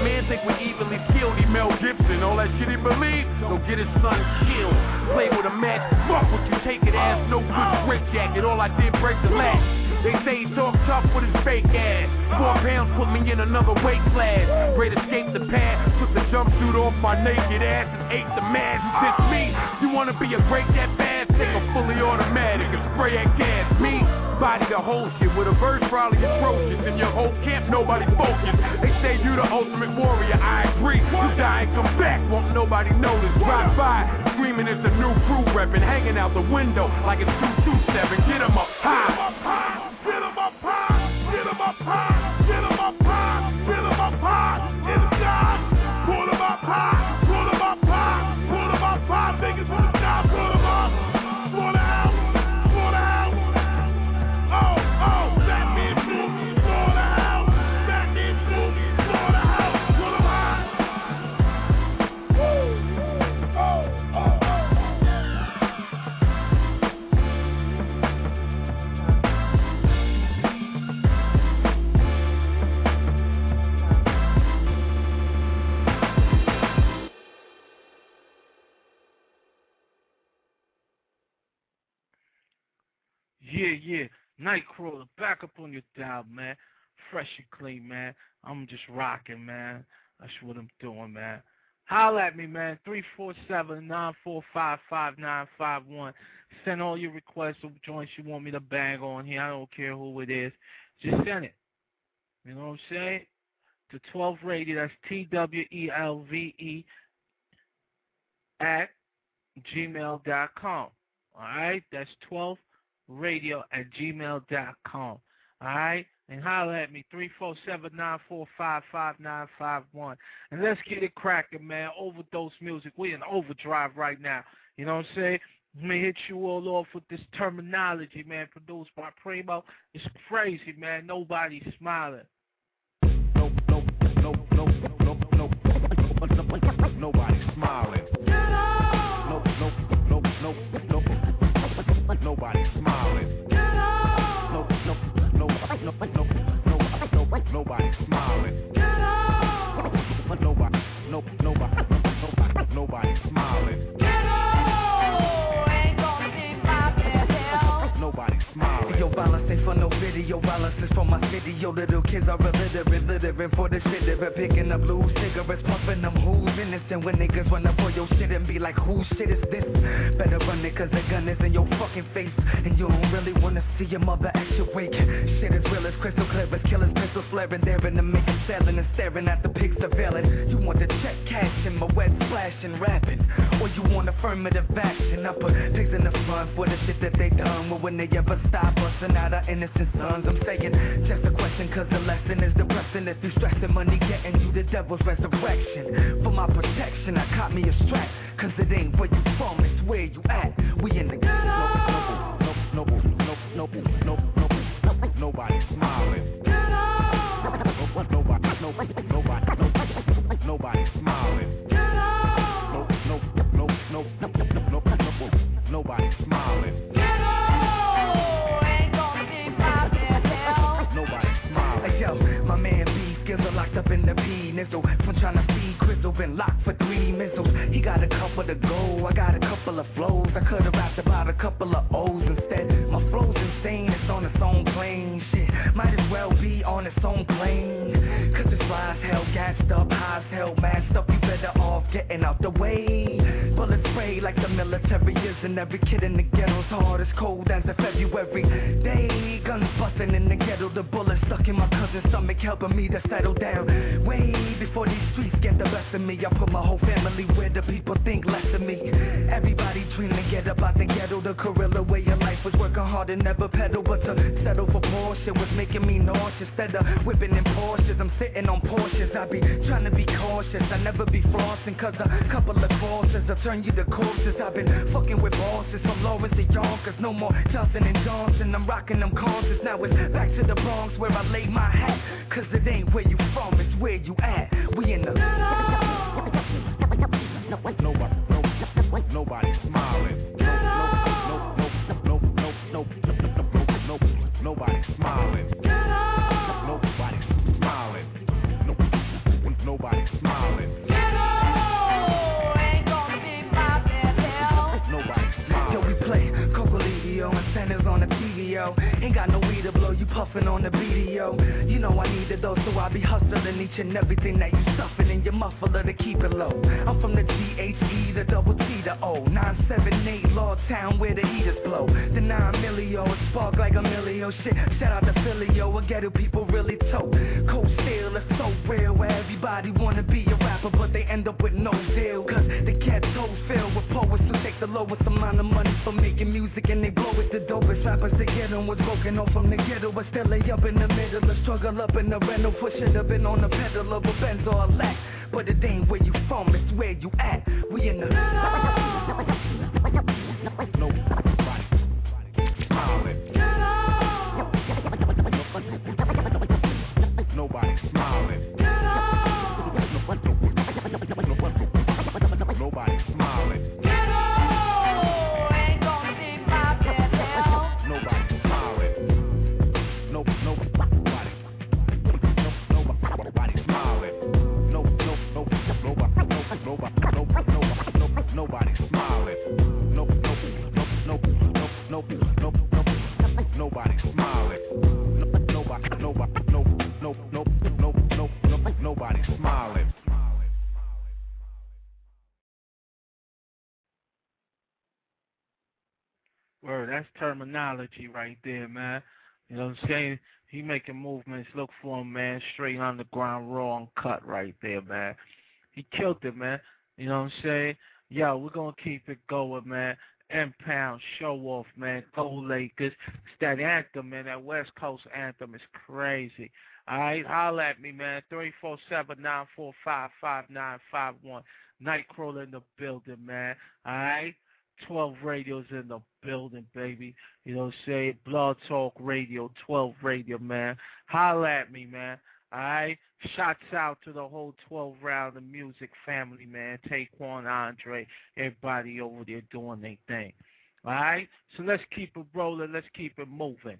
man think we evenly skilled. He Mel Gibson, all that shit he believe. Go get his son killed. Play with a match, fuck what you take it as. No good straight jacket, all I did break the latch. They say he talk tough with his fake ass. Four pounds put me in another weight class. Great escape the past. Took the jumpsuit off my naked ass and ate the mask. It's me. You wanna be a great that fast? Take a fully automatic and spray that gas. Me, body the whole shit with a verse probably atrocious. In your whole camp, nobody focused. They say you the ultimate warrior. I agree. You die and come back, won't nobody notice. Drive by, screaming it's a new crew reppin', hanging out the window like it's two two seven. Get 'em up high. Get 'em up high, get 'em up high, get 'em up high, get 'em up high, in the sky, pull 'em up high, pull 'em up high, pull 'em up high, niggas in the sky, pull 'em up, for the house, for the house, oh, oh, that means boogie, for the house, that means boogie, for the house, pull 'em high, woo, oh, oh, oh. Yeah, yeah. Nightcrawler, back up on your dial, man. Fresh and clean, man. I'm just rocking, man. That's what I'm doing, man. Holla at me, man. three four seven, nine four five, five nine five one. Send all your requests of joints you want me to bang on here. I don't care who it is. Just send it. You know what I'm saying? To twelve radio, that's T W E L V E at gmail dot com. All right? That's twelve radio at gmail dot com. All right? And holler at me, three four seven, nine four five, five nine five one. And let's get it cracking, man. Overdose music. We in overdrive right now. You know what I'm saying? Let me hit you all off with this terminology, man, produced by Primo. It's crazy, man. Nobody's smiling. Nope, nope, nope, nope, nope, nope, nope, nobody's smiling. Nope, nope, nope, nope, nope, nobody's smiling. Nope, nope, nope, nope, nope, nope, nope, nobody's smiling. Nobody, nope, nobody, nobody, nobody's smiling. Nobody's smiling. Yo, violence ain't for no video, violence is for my city. Yo, little kids are illiterate, littering for the shit. They're picking up blue cigarettes, puffing them. Who's innocent when niggas run up for your shit and be like, whose shit is this? Better run it cause the gun is in your fucking face. And you don't really wanna see your mother at your wake. Shit is real as crystal clear as killers, pistols flaring. There in the making, selling and staring at the pigs surveilling. You want the check cashing, my wet splashing, rapping. Or you want affirmative action. I put pigs in the front for the shit that they done. Well, when they ever stop busting out our innocent sons, I'm saying just a question cause the lesson is depressing. If you stressing money getting you the devil's resurrection. For my protection I caught me a strap. Cause it ain't where you from, it's where you at. We in the ghetto. Nope, nope, nope, nope, nope, nope, nope, nobody's smiling. Nobody, nobody, nobody, nobody, nobody's smiling. Nope, nope, nope, nope, nope, nope, nope, nobody's smiling. Yo, my man B skills are locked up in the P nizzle. From trying to feed Crystal, been locked for three missiles. He got a couple to go, I got a couple of flows. I could've rapped about a couple of O's instead. My flow's insane, it's on its own plane. Shit, might as well be on its own plane. Cause it's rise, hell, gassed up, high as hell, masked up. You better off getting out the way. Bullets spray like the military is, and every kid in the ghetto's hard as cold as a February day. Guns busting in the ghetto, the bullets stuck in my cousin's stomach, helping me to settle down. Way before these streets get the best of me, I put my whole family where the people think less of me. Everybody dreaming to get up out the ghetto. The guerrilla way of life was working hard and never pedal, but to settle for Porsche was making me nauseous. Instead of whipping in Porsches, I'm sitting on Porsches. I be trying to be cautious, I never be flossing, cause a couple of crosses will turn you to corpses. I've been fucking with bosses from Lawrence to Yonkers, no more Johnson and Johnson. I'm rocking them concerts, now it's back to the Bronx where I lay my hat. Cause it ain't where you from, it's where you at. We in the Nobody, nobody, nobody's smiling. No, no, no, no, no, no, no, no, nobody's smiling. Nobody's smiling. No, nobody. Ain't got no weed to blow, you puffin' on the B D O. You know I need it though, so I be hustling each and everything that you stuffin' in your muffler to keep it low. I'm from the G H E, the double T, the O. nine seven eight, Log Town, where the heaters blow. The nine millio, it spark like a millio. Shit, shout out to Philly, yo, what ghetto people really tote. Cold steel is so real, where everybody wanna be a rapper, but they end up with no deal. Cause the ghetto filled with poets who take the lowest amount of money for making music, and they blow it the dopest rappers to get them. Was broken off from the ghetto, but still lay up in the middle. A struggle up in the rental, push it up been on the pedal of a Benz or a Lac. But it ain't where you from, it's where you at. We in the Nobody smiling. Nobody smiling. Ain't gonna be my pet now. Nobody smiling. No, no, nobody. No, nobody smiling. No, no, no, nobody, no, nobody, no, no, no, nobody smiling. No, no, no, no, no, no, no, no, nobody smiling. No, nobody, nobody, no, no, no, no, no, no, nobody smiling. Word, that's terminology right there, man. You know what I'm saying? He making movements. Look for him, man. Straight underground, raw and cut right there, man. He killed it, man. You know what I'm saying? Yo, we're going to keep it going, man. M-Pound, show off, man. Go Lakers. It's that anthem, man. That West Coast anthem is crazy. All right? Holla at me, man. three four seven, nine four five, five nine five one. Nightcrawler in the building, man. All right? twelve radios in the building, baby. You know what I'm saying? Blood Talk Radio, twelve radio, man. Holla at me, man. All right? Shots out to the whole twelve round of music family, man. Taquan, Andre, everybody over there doing their thing. All right? So let's keep it rolling. Let's keep it moving.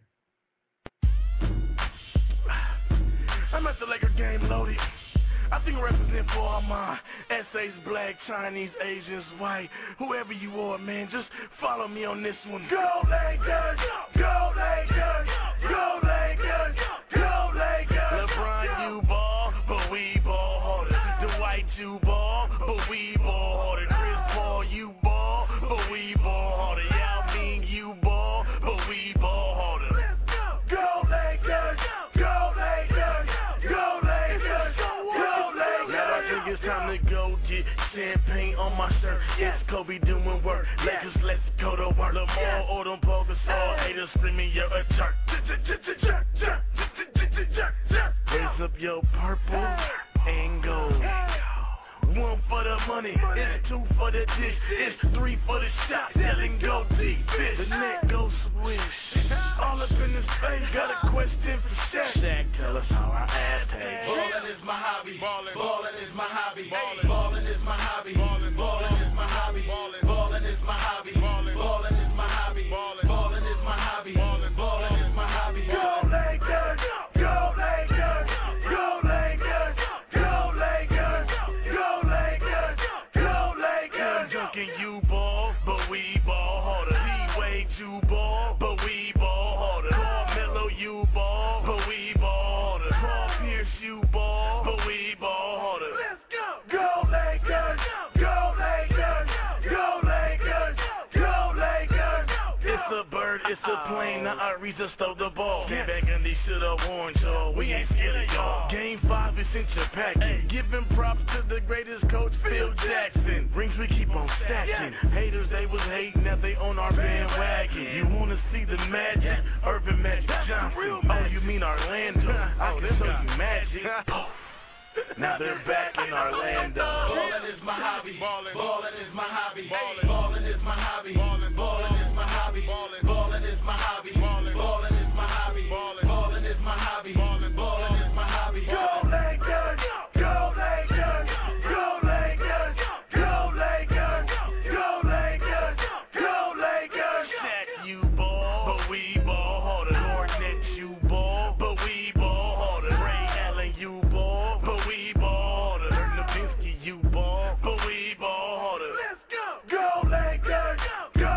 I'm at the Laker game loaded. I think I represent for all my S As, black, Chinese, Asians, white, whoever you are, man, just follow me on this one. Go Lakers! Go Lakers! Go Lakers! Go Lakers! LeBron, you ball, but we ball harder. Dwight, you ball, but we ball harder. Chris Paul, you ball, but we ball harder. Y'all mean you ball, but we ball harder. Go Lakers! Go Lakers! Go Lakers! It's time to go get champagne on my shirt. It's Kobe doing work. Lakers, let's go to work. Lamar or them bogus all haters screaming, you're a jerk. Raise up your purple and gold. One for the money, it's two for the dish, it's three for the shot, yelling go deep, bitch. The net goes swish, all up in his face, got a question for Shaq. Shaq, tell us how our ass tastes. Ballin' is my hobby, ballin', ballin' is my hobby, ballin', ballin' is my hobby, ballin', ballin' is my hobby, ballin', ballin' is my hobby, ballin', ballin' is my hobby, ballin', ballin' is my hobby, ballin', ballin' is my hobby. Go Lakers, go Lakers, go Lakers, go Lakers, go Lakers, go Lakers. Junkin' you ball, but we ball harder. D-Wade you ball, but we ball harder. Carmelo you ball, but we ball harder. Paul Pierce you ball, but we ball harder. Let's go. Go Lakers, go Lakers, go Lakers, go Lakers. It's a bird, it's a plane, now Ariza stole the ball. Came back and they should've warned y'all, we ain't scared of y'all. Game five is in your packet, giving props to the greatest coach, Phil Jackson. Rings we keep on stacking, haters they was hating that they on our bandwagon. You wanna see the magic, Urban Magic Johnson. Oh, you mean Orlando, I can show you magic. Now they're back in Orlando. Ballin' is my hobby. Ballin', ballin' is my hobby. Ballin' is my hobby. Ballin', ballin' is my hobby. Ballin' is my hobby. Ballin' is my hobby. Ballin' is my hobby. Ballin' is my hobby. Go Lakers! Go Lakers! Go Lakers! Go Lakers! Go Lakers! Go Lakers! Shaq, you ball, but we ball harder. Hornet, you ball, but we ball harder. Ray Allen, you ball, but we ball harder. Dirk Nowitzki, you ball, but we ball harder. Let's go! Go Lakers! Go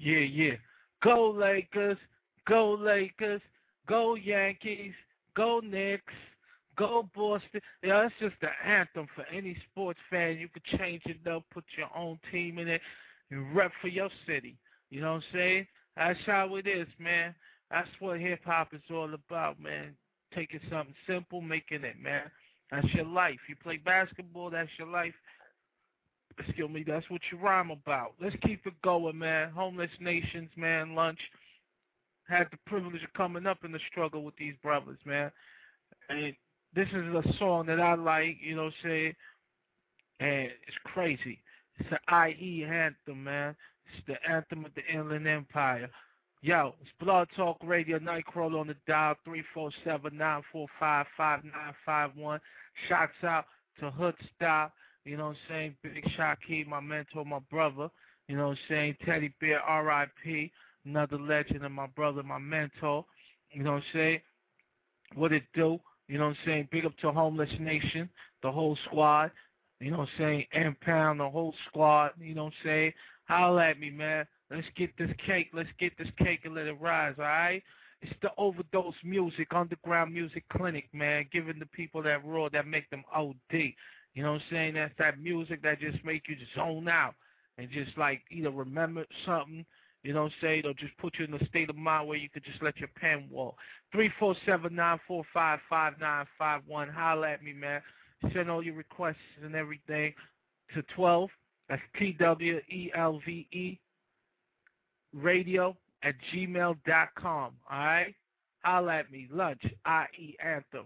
Yeah, yeah. Go Lakers, go Lakers, go Yankees, go Knicks, go Boston. Yeah, that's just the anthem for any sports fan. You could change it up, put your own team in it, and rep for your city. You know what I'm saying? That's how it is, man. That's what hip-hop is all about, man. Taking something simple, making it, man. That's your life. You play basketball, that's your life. Excuse me, that's what you rhyme about. Let's keep it going, man. Homeless Nations, man, lunch. Had the privilege of coming up in the struggle with these brothers, man. And this is a song that I like, you know what I'm saying? And it's crazy. It's the I E anthem, man. It's the anthem of the Inland Empire. Yo, it's Blog Talk Radio, Nightcrawler on the dial, three four seven, nine four five, five nine five one. Shouts out to Hood Style, you know what I'm saying? Big Shocky, my mentor, my brother, you know what I'm saying? Teddy Bear, R I P, another legend and my brother, my mentor, you know what I'm saying? What it do, you know what I'm saying? Big up to Homeless Nation, the whole squad, you know what I'm saying? M-Pound, the whole squad, you know what I'm saying? Holla at me, man. Let's get this cake. Let's get this cake and let it rise, all right? It's the Overdose Music, Underground Music Clinic, man, giving the people that raw, that make them O D. You know what I'm saying? That's that music that just make you zone out and just, like, either remember something, you know what I'm saying, or just put you in a state of mind where you could just let your pen walk. three four seven, nine four five, five nine five one. Holla at me, man. Send all your requests and everything to twelve. That's T W E L V E. radio at gmail dot com, all right? Holla at me. Lunch, I E Anthem.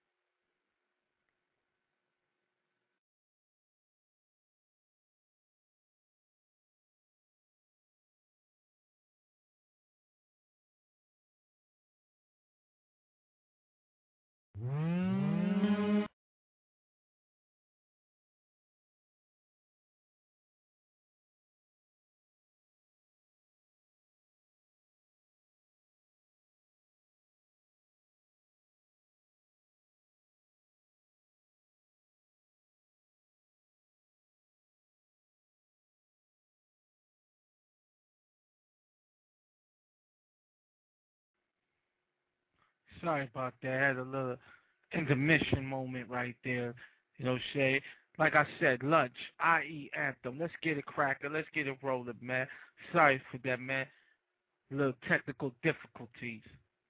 Sorry about that. I had a little intermission moment right there. You know, Shay. Like I said, lunch, I E Anthem. Let's get it cracking. Let's get it rolling, man. Sorry for that, man. A little technical difficulties.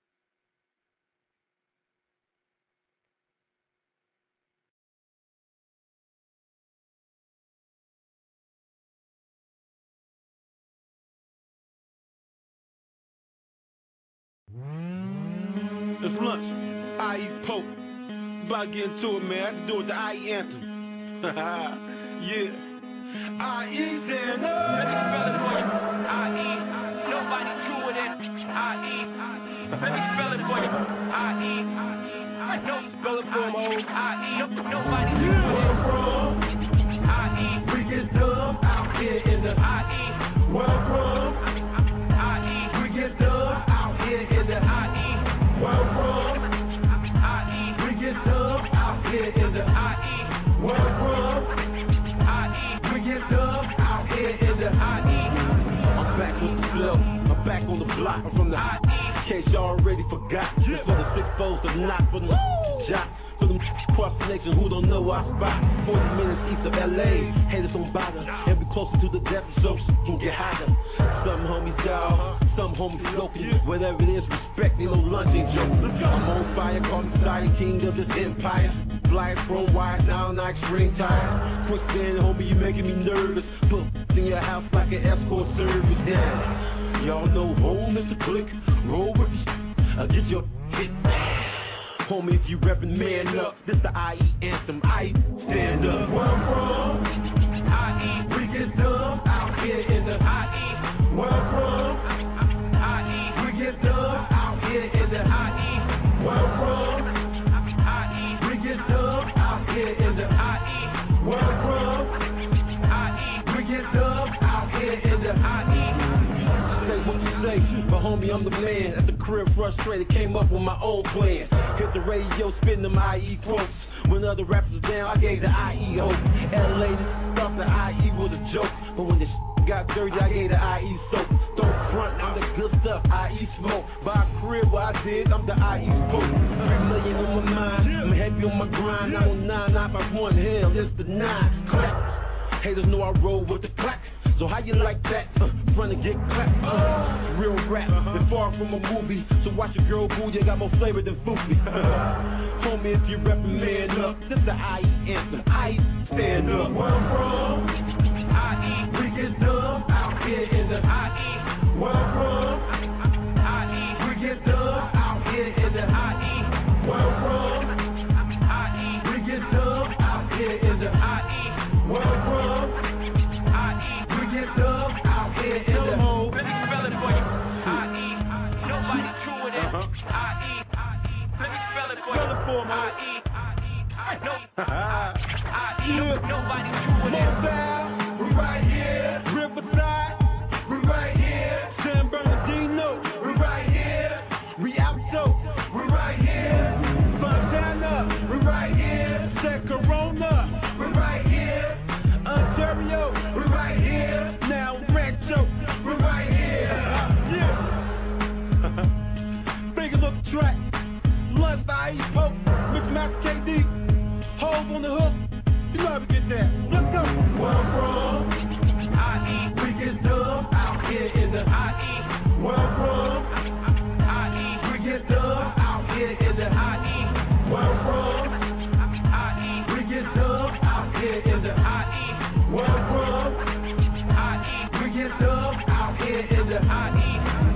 It's lunch. I E Pope. About to get into it, man. I can do it the I E Anthem. Yeah. I E stand up. Let me spell it for you. I E. Nobody truer than I E. Let me spell it for you. I E. No, spell it for him, old. I E. Nobody truer than I E. We get dumb out here in the I E. Where from? I E. We get dumb out here in the I E. Where from? I E. We get dumb out here in the I E. Where from? I E. We get dumb out here in the I E. I'm back with the flow. I'm back on the block. I'm from the I E. In case y'all already forgot. It's for the six foes and not for the jocks. For them across the nation who don't know our spot. forty minutes east of L A. Haters on bother. And we closer to the depth so she can get higher. Some homies dog, some homies smoking. Whatever it is, respect, ain't no lunch, ain't joking. I'm on fire, call me Side King of this empire. Flying from wide now, like spring tire. Quick stand, homie, you making me nervous. Put in your house like an escort service. Yeah, y'all know home is the click. Roll with the uh, get your hit. Homie, if you reppin', man up. This the I E Anthem. I E stand up. Where I'm from? I E. We get dumb out here in the I E. Where I'm from? I E. We get dumb out here in the I E. Where I'm from? I E. We get dumb out here in the I E. Where I'm from? I E. We get dumb out here in the I E. Say what you say, but homie, me I'm the man. At the crib frustrated, came up with my own plan. Hit the radio, spitting them I E quotes. When other rappers down, I gave the I E hope. L A stuff, the I E was a joke. But when the shit got dirty, I gave the I E soap. Don't front, I'm the good stuff, I E smoke. Buy a crib, what I did, I'm the I E spoke. Three million on my mind, I'm heavy on my grind. nine oh nine, nine five one, hell, it's the nine. Clap. Haters know I roll with the clap. So how you like that? Uh, front and get clapped. Uh, real rap, been far from a movie. So watch your girl boo, you got more flavor than Foofy. Homie, if you reppin', man up. This the I E anthem. I E stand up. Where I'm from, I E, we get dumb out here in the I E. Where I'm from, I E, we get dumb out here in the I E. Where I'm from, I E, we get dumb out here in the I E. Where I'm from, get up out here in the hole. Let me spell it for you. I E. Nobody truer than I E. Let me spell it for you. I E. No. I E. Nobody truer than. We right here. Riverside. We right here. San Bernardino. We right here. Rialto. We right here. Fontana. We right here. San Corona. We right here. Ontario. We right here. Now Rancho. We right here. Yeah. Fingers up the track. Lunch by East Hope. Mix Master K D. Hove on the hook. You know how to get there. Let's go. Where I'm from, I E. We get dumb out here in the I E. Where I'm from, I E. We get dumb out here in the I E. Where I'm from, I E. We get dumb out here in the I E. Where I'm from, I E. We get dumb out here in the I E.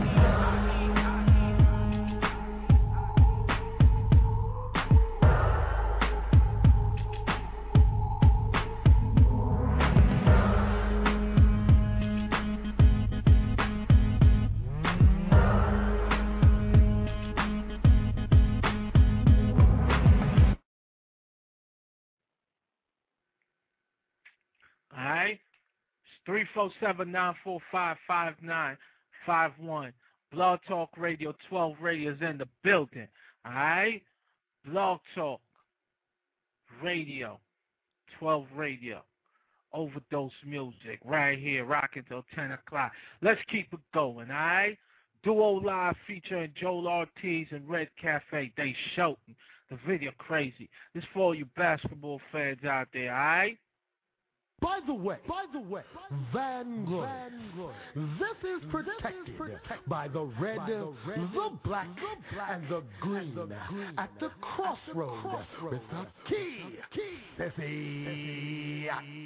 Alright? It's three four seven, nine four five, five nine five one. Blog Talk Radio, twelve radios in the building. Alright? Blog Talk Radio, twelve radio. Overdose music right here, rocking till ten o'clock. Let's keep it going, alright? Duo Live featuring Joel Ortiz and Red Cafe. They shouting. The video crazy. This for all you basketball fans out there, alright? By the way, by the way, Vanguard, Vanguard. This is protected, this is protected by the red, by the, red the, black, the black, and the green, and the green at the crossroads crossroad with the key. key. This is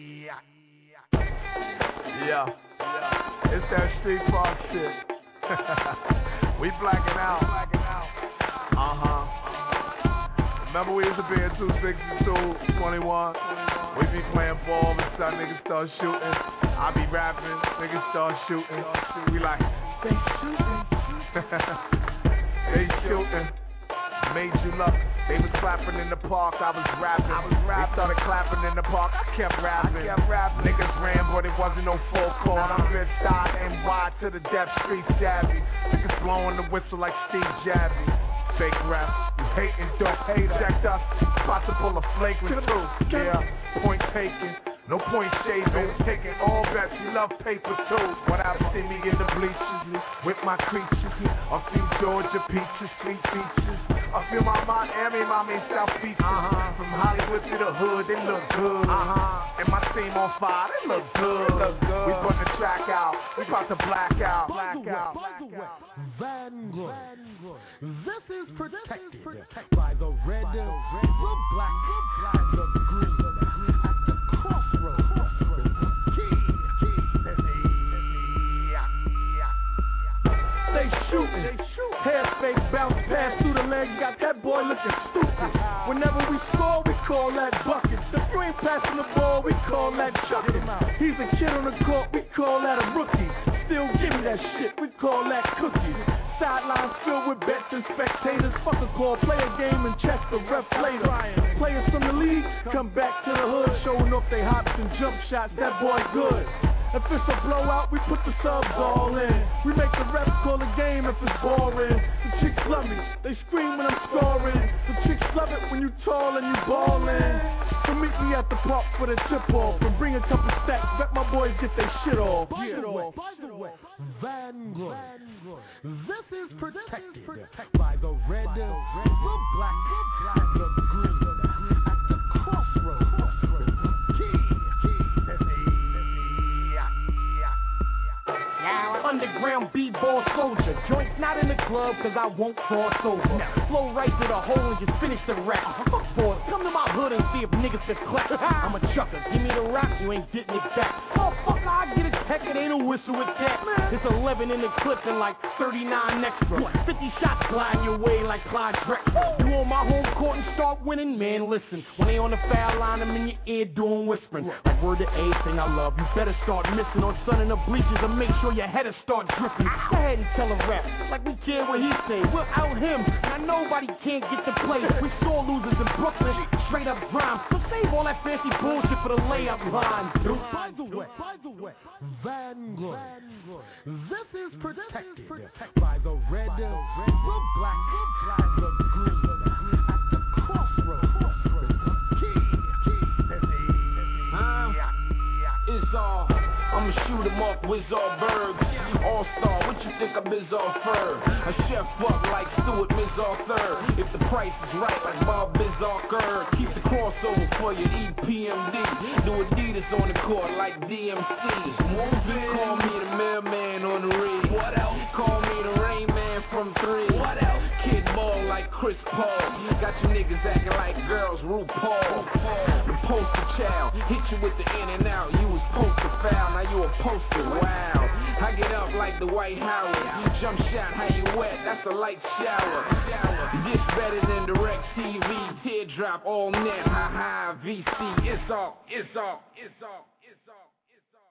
yeah, it's that street park shit. We blacking out. Uh huh. Remember we used to be in two sixty-two, twenty-one. We be playing ball and some niggas start shooting. I be rapping, niggas start shooting. We like, they shooting. They shooting. Made you look. They was clapping in the park, I was rapping. I was rapping. They started clapping in the park, I kept rapping. I kept rapping. Niggas ran, but it wasn't no full court. I'm bitch side and wide to the depth, street shabby. Niggas blowing the whistle like Steve Jabby. Fake rap, you hating, don't hate checked us, about to pull a flagrant too. Yeah, point taken, no point shaving, taking all bets, you love paper too. What I see me in the bleachers, with my creatures, a few Georgia peaches, sweet beaches. I feel my Miami, mommy, South Beach. Uh-huh. From Hollywood to the hood, they look good. Uh-huh. And my team on fire, they look good. They look good. We put the track out, we about to black out. Black by the out. way, by the way, Vanguard. Vanguard. This is protected, this is protected by the red, by the, red the black, the black, and the green at the crossroads. Crossroads. Key, key. This is They shooting, they shoot. Head fake bounce pass through the legs, got that boy looking stupid. Whenever we score, we call that bucket. If you ain't passing the ball, we call that chucking. He's a kid on the court, we call that a rookie. Still give me that shit, we call that cookie. sidelines filled with bets and spectators. Fuck a call, play a game and check the ref later. Players from the league come back to the hood, showing off they hops and jump shots. That boy good. If it's a blowout, we put the subs all in. We make the refs call the game if it's boring. The chicks love me, they scream when I'm scoring. The chicks love it when you tall and you ballin'. So meet me at the park for the tip-off and bring a couple stacks, let my boys get their shit off. By the way, by the way, Vanguard. This is protected by the red, the black, and the green. At the crossroads. Underground b-ball soldier. Joints not in the club cause I won't cross over. Flow right to the hole and just finish the rap. Fuck boys, come to my hood and see if niggas can clap. I'm a chucker, give me the rock, you ain't getting it back. Oh fuck, I get a tech, it ain't a whistle with that. It's eleven in the clip and like thirty-nine extra. fifty shots gliding your way like Clyde Drexler. You on my home court and start winning, man listen. When they on the foul line, I'm in your ear doing whispering. Like word to everything I love, you better start missing. Or sun in the bleachers and make sure your head is start dripping. Go ahead and tell a rap like we care what he say. We'll out him. Now nobody can't get to play. We sore losers in Brooklyn, straight up grime. So save all that fancy bullshit for the layup line, dude. By the way, by the way, Vanguard. This is protected by the red, the black, and the green. At the crossroads. It's all. I'ma shoot him off Wizard Berg. All-star, what you think of Bizarre Fur? A chef fuck like Stuart Mizar third. If the price is right like Bob Bizarre Kerr. Keep the crossover for your E P M D. Do Adidas on the court like D M C. Call me the mailman on the rig. What else? Call me the Rain Man from three. What else? Kid ball like Chris Paul. Got you niggas acting like girls RuPaul. The poster child, hit you with the in and out. You was poster foul, now you a poster, wow. I get up like the White Howard. Jump shot, how you wet, that's a light shower. This better than direct T V. Teardrop all net, ha ha, V C. It's all, it's all, it's all, it's all, it's all.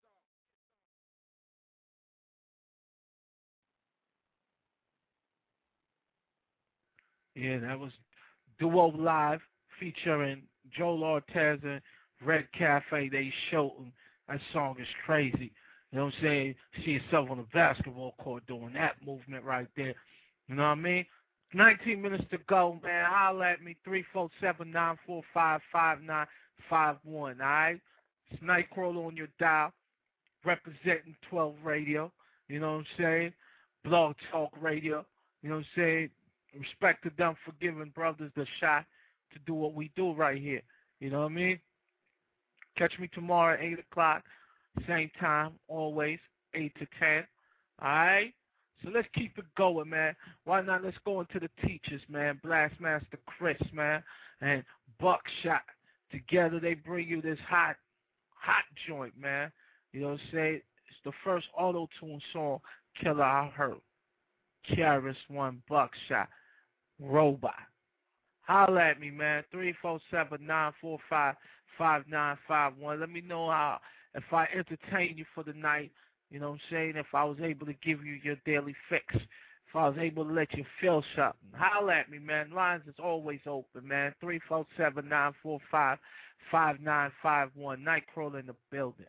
Yeah, that was Duo Live featuring Joel Ortez and Red Cafe. They showed that song is crazy. You know what I'm saying? See yourself on the basketball court doing that movement right there. You know what I mean? nineteen minutes to go, man. Holla at me, three four seven, nine four five, five nine five one, all right? It's Nightcrawler on your dial, representing twelve Radio. You know what I'm saying? Blog Talk Radio. You know what I'm saying? Respect to them for giving brothers the shot to do what we do right here. You know what I mean? Catch me tomorrow at eight o'clock, same time, always, eight to ten. All right? So let's keep it going, man. Why not? Let's go into the teachers, man. Blastmaster Chris, man, and Buckshot. Together they bring you this hot, hot joint, man. You know what I'm saying? It's the first auto-tune song, Killer I heard. K R S One, Buckshot, Robot. Holla at me, man. three four seven, nine four five, five nine five one. Let me know how, if I entertain you for the night, you know what I'm saying, if I was able to give you your daily fix, if I was able to let you feel something. Holla at me, man. Lines is always open, man. three four seven, nine four five, five nine five one. Nightcrawler in the building.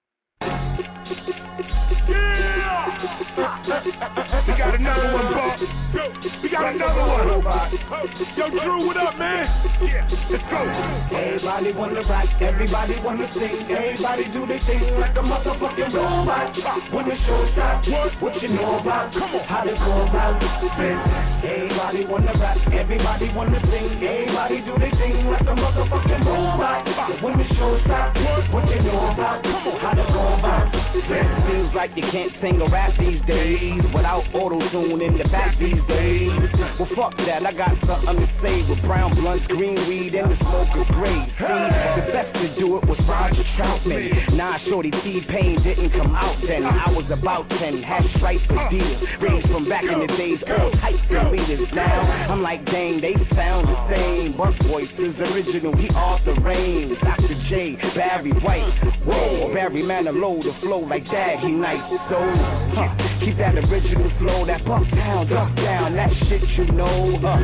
Yeah! We got another one, Bob. Yo, we got another one. Yo, Drew, what up, man? Yeah, let's go. Everybody wanna rock, everybody wanna sing, everybody do their thing like a motherfucking robot. When the show starts, what, what you know about? Come on, how to go about this business. Everybody wanna rock, everybody wanna sing, everybody do their thing like a motherfucking robot. When the show starts, what, what you know about? Come on, how to go about this business. Feels like you can't sing a rap these days without auto-tune in the back these days. Well, fuck that, I got something to say with brown blunts, green weed, and the smoke of grade. See, the best to do it was Roger Troutman. Nah, shorty T-Pain didn't come out then. I was about ten, had stripes for deals. Raised from back in the days, all types of leaders. Now, I'm like, dang, they sound the same. Buck voices, original, he off the range. Doctor J, Barry White, whoa, or Barry Manilow, the flow like that, he nice. So, huh, keep that original flow, that buck down, duck down, that shit you know, huh.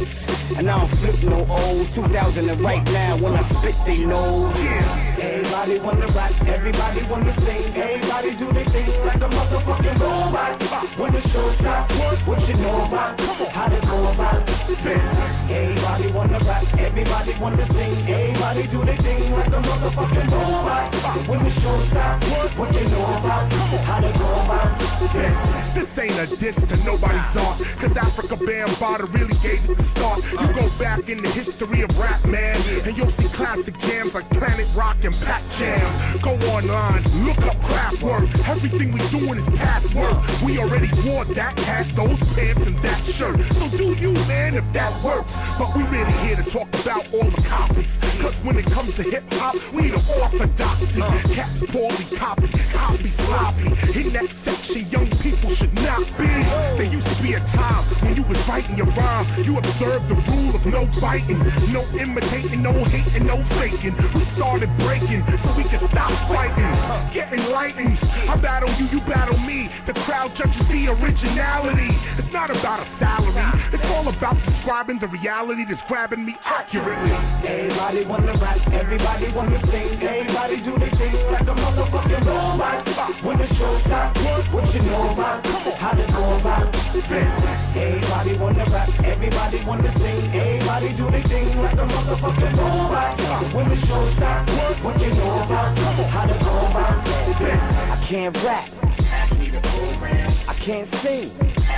And I don't flip no old two thousand and right now, when I spit they know. Everybody wanna rap, everybody wanna sing, everybody do their thing like a motherfucking robot. When the show stops, what you know about, how to go about this. Everybody wanna rap, everybody wanna sing, everybody do their thing like a motherfucking robot. When the show stops, what you know about, how to go about this. This ain't a diss to nobody's art, cause Africa Bambaataa really gave it the start. You go back in the history of rap, man, and you'll see classic jams like Planet Rock and Pat Jam. Go online, look up Kraftwerk. Everything we doing is past work. We already wore that hat, those pants, and that shirt. So do you, man, if that works. But we really here to talk about all the copies, cause when it comes to hip-hop, we the orthodoxy. Cats poorly copied, copy sloppy. In that section, young people should not be. There used to be a time when you was writing your rhyme, you observed the rule of no biting, no imitating, no hating, no faking. We started breaking so we could stop fighting. Get enlightened. I battle you, you battle me. The crowd judges the originality. It's not about a salary. It's all about describing the reality that's grabbing me accurately. Everybody wanna rap, everybody wanna sing, everybody do their thing like a motherfucking robot. When the show stops, what you know about, how to go about this. Everybody wanna rap, everybody wanna sing, everybody do their thing like a motherfucking robot. When the show stops, what you know about, how to go about this. I can't rap, I can't sing.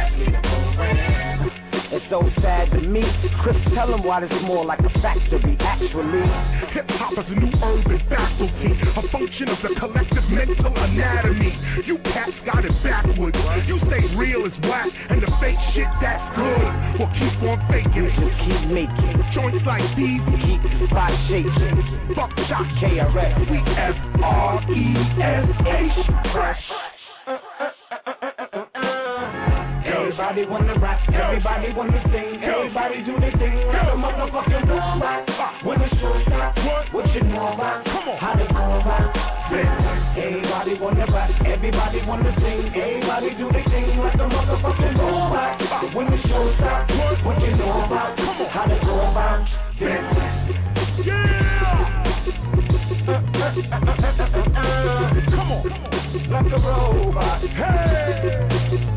It's so sad to me. Chris, tell him why this is more like a factory, actually. Hip-hop is a new urban faculty, a function of the collective mental anatomy. You cats got it backwards. You say real is whack, and the fake shit that's good. Well, keep on faking it. Just keep making joints like these. Keep the spot shaking. Buckshot K R S. We F R E S H. Fresh. Everybody wanna rap, everybody wanna sing, everybody do their thing like a motherfucking robot. When the show stops, what you know about, how to go about this. Everybody wanna rap, everybody wanna sing, everybody do their thing like a motherfucking robot. When the show stops, what you know about, how to go about this. Yeah! Come on, like a robot. Hey!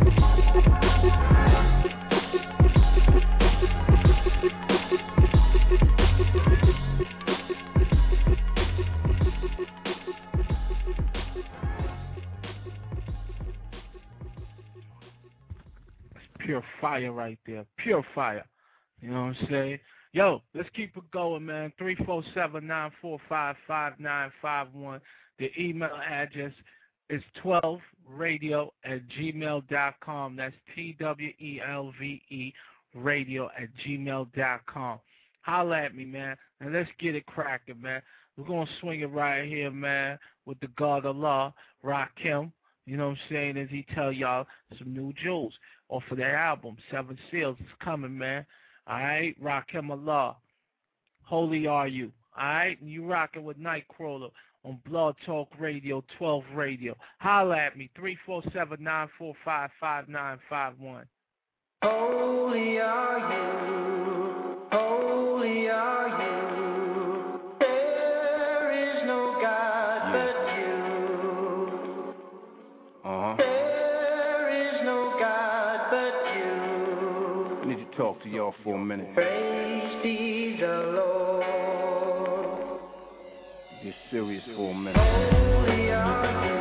Pure fire right there. Pure fire. You know what I'm saying? Yo, let's keep it going, man. three four seven, nine four five, five nine five one. The email address is twelve radio at gmail dot com. That's T W E L V E radio at gmail dot com. Holla at me, man. And let's get it cracking, man. We're going to swing it right here, man, with the God of Law, Rakim. You know what I'm saying? As he tell y'all some new jewels off of their album, Seven Seals is coming, man. All right, Rakim Allah. Holy are you. All right, and you rocking with Nightcrawler on Blog Talk Radio, twelve Radio. Holla at me, three four seven, nine four five, five nine five one. Holy are you, holy are you. There is no God but you. Uh-huh. There is no God but you. I need to talk to y'all for a minute. Praise be the Lord. Get serious for a minute. Holy are you.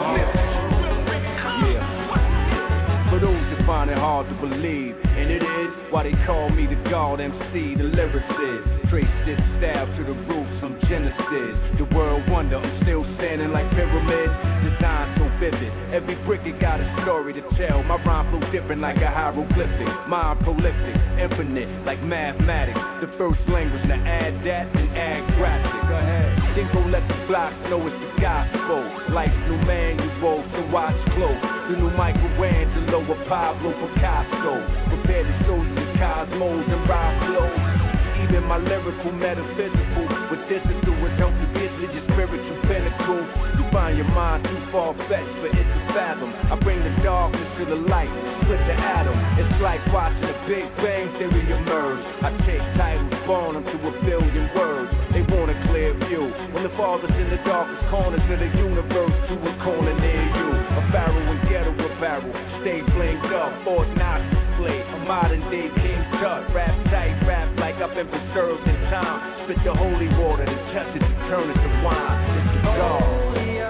Hard to believe, and it is why they call me the God M C, the lyricist. Trace this style to the roots, I'm Genesis. The world wonder, I'm still standing like pyramids. Design so vivid, every brick it got a story to tell. My rhyme flow different like a hieroglyphic. Mind prolific, infinite like mathematics. The first language to add that and add graphic. Go ahead. Then go let the blocks know it's the gospel. Life's new manual, so watch close. The new Michelangelo or Pablo Picasso. Prepare to show you the cosmos and rhyme flows. Even my lyrical, metaphysical, but this is through it, don't forget your spiritual pinnacle. You find your mind too far-fetched for it to fathom. I bring the darkness to the light, split the atom. It's like watching a Big Bang Theory emerge. I take titles, born them to a billion words. They want a clear view. When the father's in the darkest corners of the universe, to a corner near you. A pharaoh and ghetto apparel, stay blinged up, Fort Knox display. A modern day King Tut, rap tight, rap like I've been preserved in time. Spit the holy water and touch it to turn it to wine. It's the God.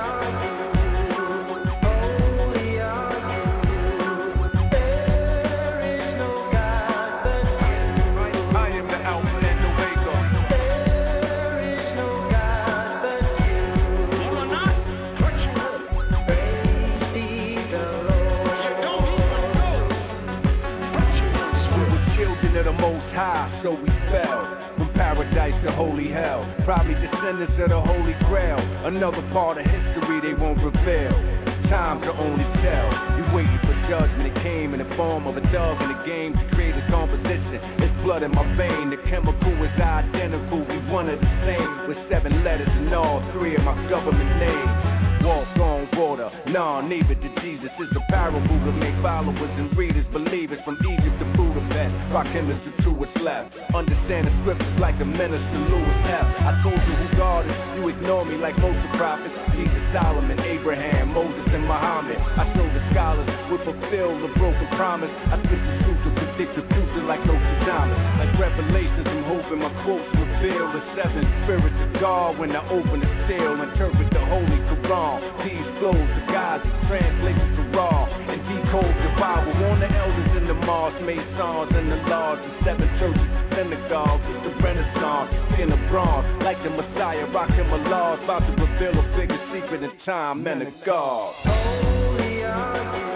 The Most High, so we fell from paradise to holy hell. Probably descendants of the Holy Grail. Another part of history they won't reveal. Time to only tell. You waiting for judgment. It came in the form of a dove in the game to create a composition. It's blood in my vein. The chemical is identical. We one of the same with seven letters in all three of my government names. Walk on water, nah, neither to Jesus. It's a parable to make followers and readers believers from Egypt to Budapest. Rock hymns to its left. Understand the scriptures like the minister Louis F. I told you who God is, you ignore me like most of the prophets. Jesus, Solomon, Abraham, Moses, and Muhammad. I show the scholars will fulfill the broken promise. I spit the truth to predict the future like Nostradamus. Like Revelations, I'm hoping my quotes reveal the seven spirits of God when I open the seal, interpret the Holy Quran. These flows, the guys who translate it to raw and decode the Bible. On the elders in the mosque, Masons in the lodge, the seven churches, synagogues, it's the Renaissance, in the bronze, like the Messiah, rocking my laws, about to reveal a bigger secret in time and a God. Holy are you.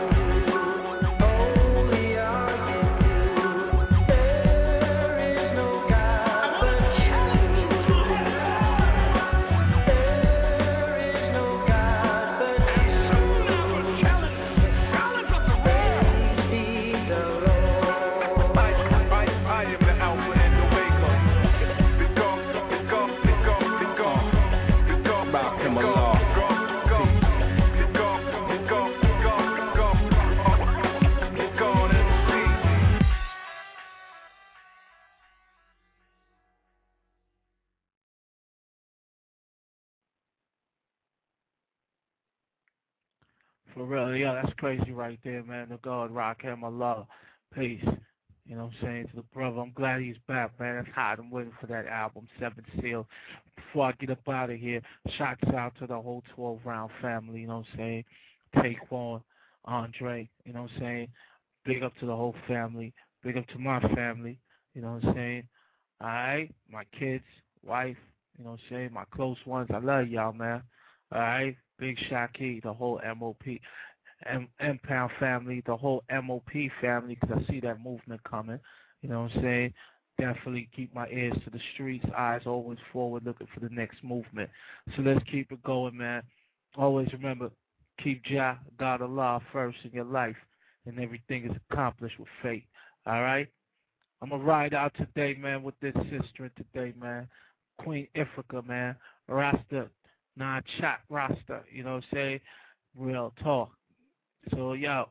For real, yeah, that's crazy right there, man. The God, Rakim Allah, peace. You know what I'm saying, to the brother. I'm glad he's back, man. That's hot. I'm waiting for that album, Seven Seal. Before I get up out of here, shouts out to the whole twelve-round family, you know what I'm saying. Taquan, Andre, you know what I'm saying. Big up to the whole family. Big up to my family, you know what I'm saying. All right, my kids, wife, you know what I'm saying, my close ones. I love y'all, man. All right. Big Shaki, the whole M O P, M- M-Pound family, the whole M O P family, because I see that movement coming. You know what I'm saying? Definitely keep my ears to the streets, eyes always forward, looking for the next movement. So let's keep it going, man. Always remember, keep Jah, God Allah, first in your life, and everything is accomplished with faith. All right? I'm going to ride out today, man, with this sister today, man. Queen Ifrica, man. Rasta. Nah, chat Rasta, you know what I'm saying? Real talk. So, yo,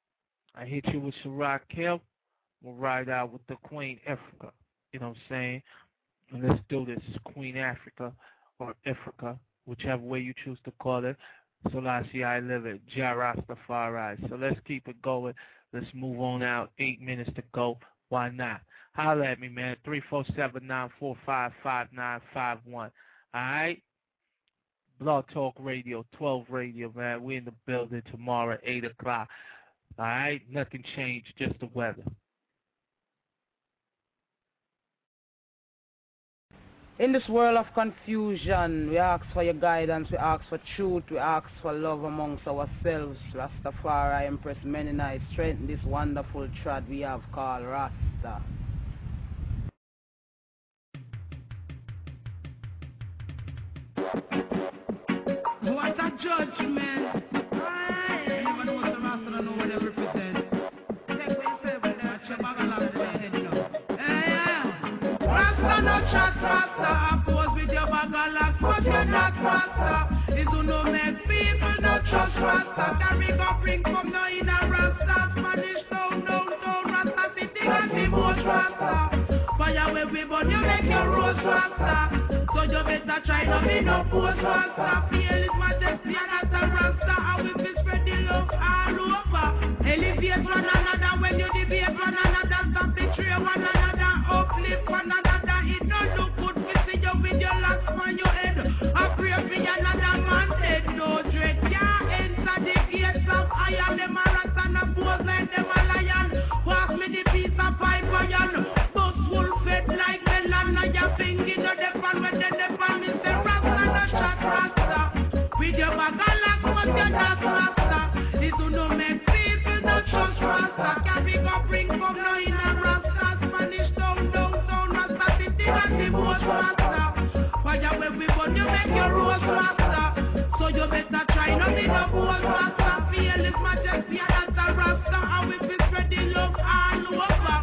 I hit you with Ciroc Hill. We'll ride out with the Queen Ifrica, you know what I'm saying? And let's do this. Queen Africa or Ifrica, whichever way you choose to call it. Selassie I live it. Jah Rastafari. So let's keep it going. Let's move on out. Eight minutes to go. Why not? Holler at me, man. three four seven, nine four five, five nine five one. All right? Blog Talk Radio, twelve Radio, man. We in the building tomorrow at eight o'clock. All right? Nothing changed, just the weather. In this world of confusion, we ask for your guidance, we ask for truth, we ask for love amongst ourselves. Rastafari impress many nights, strengthen this wonderful trad we have called Rasta. What a judgment! I never know what the Rasta don't know what they represent. Take what you say, but that's your bag of language for your head, you know. Hey, Rasta no chat, Rasta oppose with your bag of language, but you're not Rasta. Is who no make people no trust Rasta. Carry go bring from no in a Rasta. Spanish down, down, down, Rasta sitting at the most Rasta. Fire where we burn, you make your rose Rasta. So you better try to be no post Rasta. Feel his majesty and as a Rasta. And we be spread the love all over. Elevate one another when you debate one another. Stop betray one another. Uplift one another. It don't look good to see you with your locks on your head. I pray for another man dead. No dread. Yeah, enter the gates of iron. Them a Rasta and a pose like them a lion. Pass me the piece of pipe iron. Bus full fed like melon. Now your finger no depend when they depend. Me say Rasta no shot Rasta. With your bag of locks but you're not Rasta. This who no make people no trust Rasta. Carry go bring from no in a Rasta. Spanish down, down, down. Rasta sitting at the most Rasta. Fire where we burn you make your rose Rasta. So you better try not be no fool Rasta. Feel his majesty and as a Rasta. And we be spread the love all over.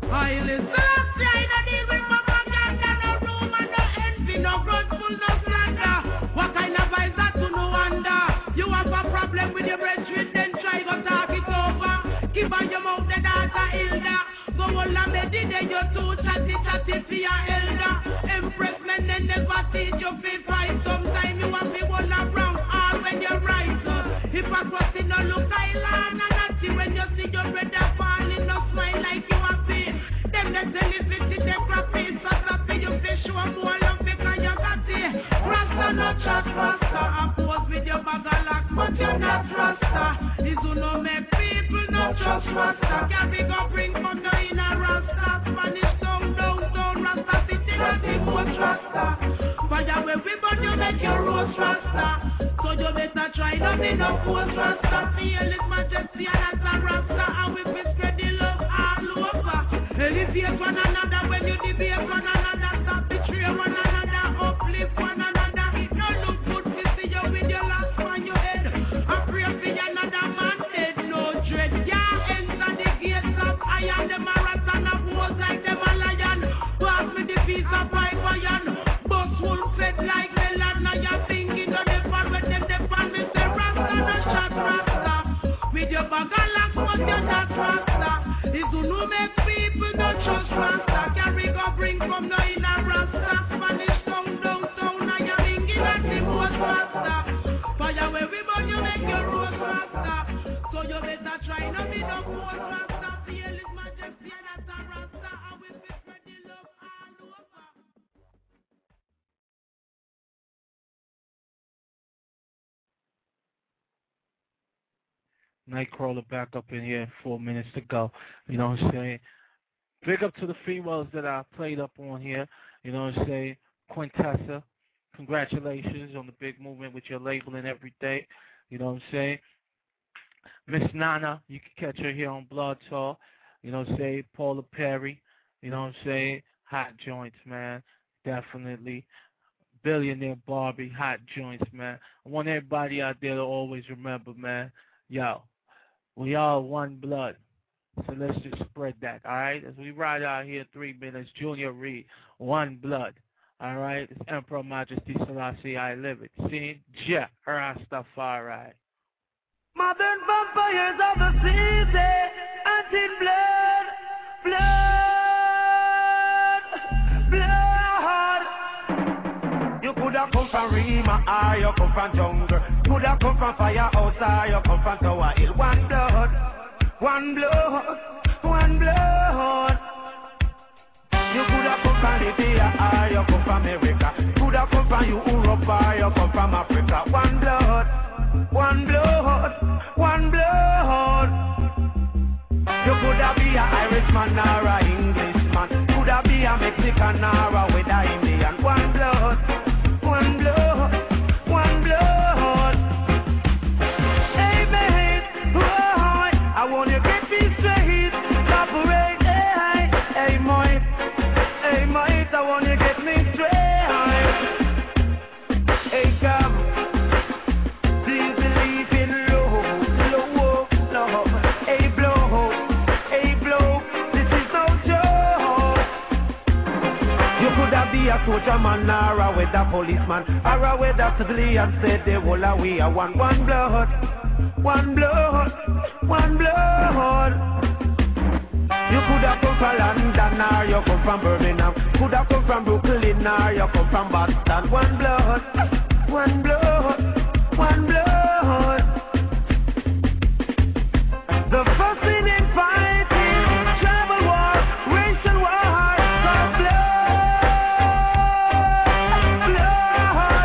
I listen. I don't deal with propaganda. No rumor, no envy, no grudgeful, no slander. What kind of eyes that to no wonder? You have a problem with your brethren, then try go talk it over. Keep on your mouth, the daughter Hilda. Go all and medit, then you too chatty, chatty for your elder. Empress men, then never teach you fi fight. Sometimes you have to one around all when you're right. Hypocrisy no look island and natty when you see your brother falling, no smile like you happy. Them that tell you fifty, them profit, so happy you fish show more love because you got it. Rasta no chat, Rasta, oppose with your bag of locks, but you're not Rasta. This who no make people no trust Rasta. Carry go bring from no in a Rasta. Spanish down, down, down, Rasta sitting at the most Rasta. Fire where we burn you make your rose Rasta. So you better try not be no post Rasta. Feel his majesty and as a Rasta. And we be spread the love all over. Elevate one another when you debate one another. Stop betray one another. Uplift one another. It no look good to see you with your last on your head. I pray for another man dead. No dread. Yeah, enter the gates of iron. Them a rat and a pose like them a lion. Pass me the piece of pipe iron. Bus full fed like melon. Now you're thinking of the fun when them the fun. Me say Rasta no shot Rasta. With your bag of locks but you're not Rasta. This who no make people no trust Rasta. Carry go bring from no in a Rasta. Spanish down, down, down. Now you're thinking of the most Rasta. Fire where we burn you make your rose Rasta. So you better try not be no post Rasta. Feel his majesty and as a Rasta. And we be spread the love all over. Nightcrawler back up in here, four minutes to go. You know what I'm saying? Big up to the females that I played up on here. You know what I'm saying? Quintessa, congratulations on the big movement with your label and everything. You know what I'm saying? Miss Nana, you can catch her here on Blood Talk. You know what I'm saying? Paula Perry, you know what I'm saying? Hot joints, man. Definitely. Billionaire Barbie, hot joints, man. I want everybody out there to always remember, man, yo, we all one blood. So let's just spread that, all right? As we ride out here three minutes, Junior Reed, one blood, all right? It's Emperor Majesty Selassie, I live it. See? Ja, Rastafari. Modern vampires of the season, hunting blood, blood, blood. You coulda come from Rima, or you come from jungle. Coulda come from firehouse, or you come from Tower Hill. One blood, one blood, one blood. You coulda come from Libya, or you come from America. Coulda come from Europe, or you come from Africa. One blood, one blood, one blood. You coulda be a Irishman or a Englishman. Coulda be a Mexican or a West Indian. One blood. have be a soldier man or a weather policeman or a weather civilian. Said they will a we are one, one blood, one blood, one blood. You could have come from London or you come from Birmingham. Could have come from Brooklyn or you come from Boston. One blood, one blood, one blood. The first thing in fighting, tribal war, racial war, for blood,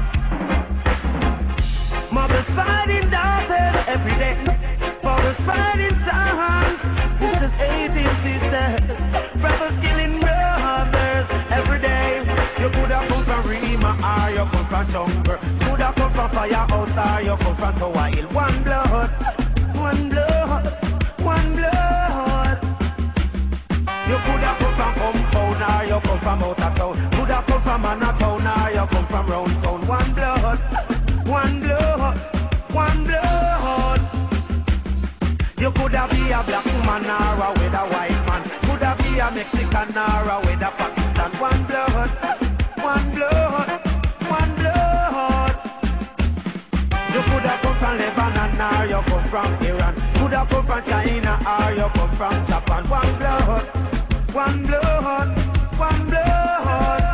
blood. Mothers fighting daughters every day, fathers fighting sons, sisters hating sisters, brothers killing brothers every day. You could have come from Rima or you come from Jungle, could have come from Firehouse or you come from Tower Hill. One blood, one blood, one blood. You could have come from Hometown or you come from out of town. Could have come from Manhattan or you come from round town. One blood, one blood, one blood. You could have be a black woman or a with a white man. Could have be a Mexican or a with a Pakistan. One blood, one blood, one blood. You could have come from Lebanon or you come from Iran. Could have come from China or you come from Japan. One blood, one blood, one blood.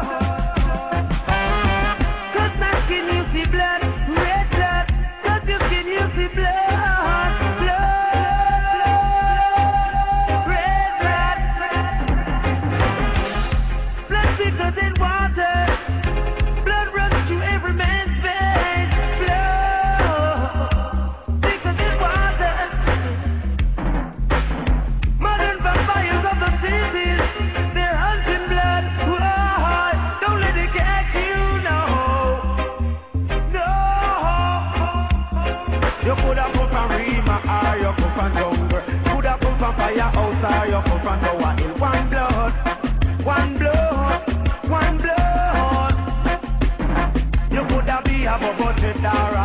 Cause my skin you see blood, red blood. Cause your skin you see blood, blood, red blood. Blood thicker than water. Blood runs through every man's veins. Blood thicker than water. Modern vampires of the cities, they're hunting blood. Whoa, don't let it catch you, no, no. You could have come from Rima or you come from Jungle. Could have come from Firehouse or you come from Tower Hill. One blood, one blood, one blood. You could have be a Bubba Cheddar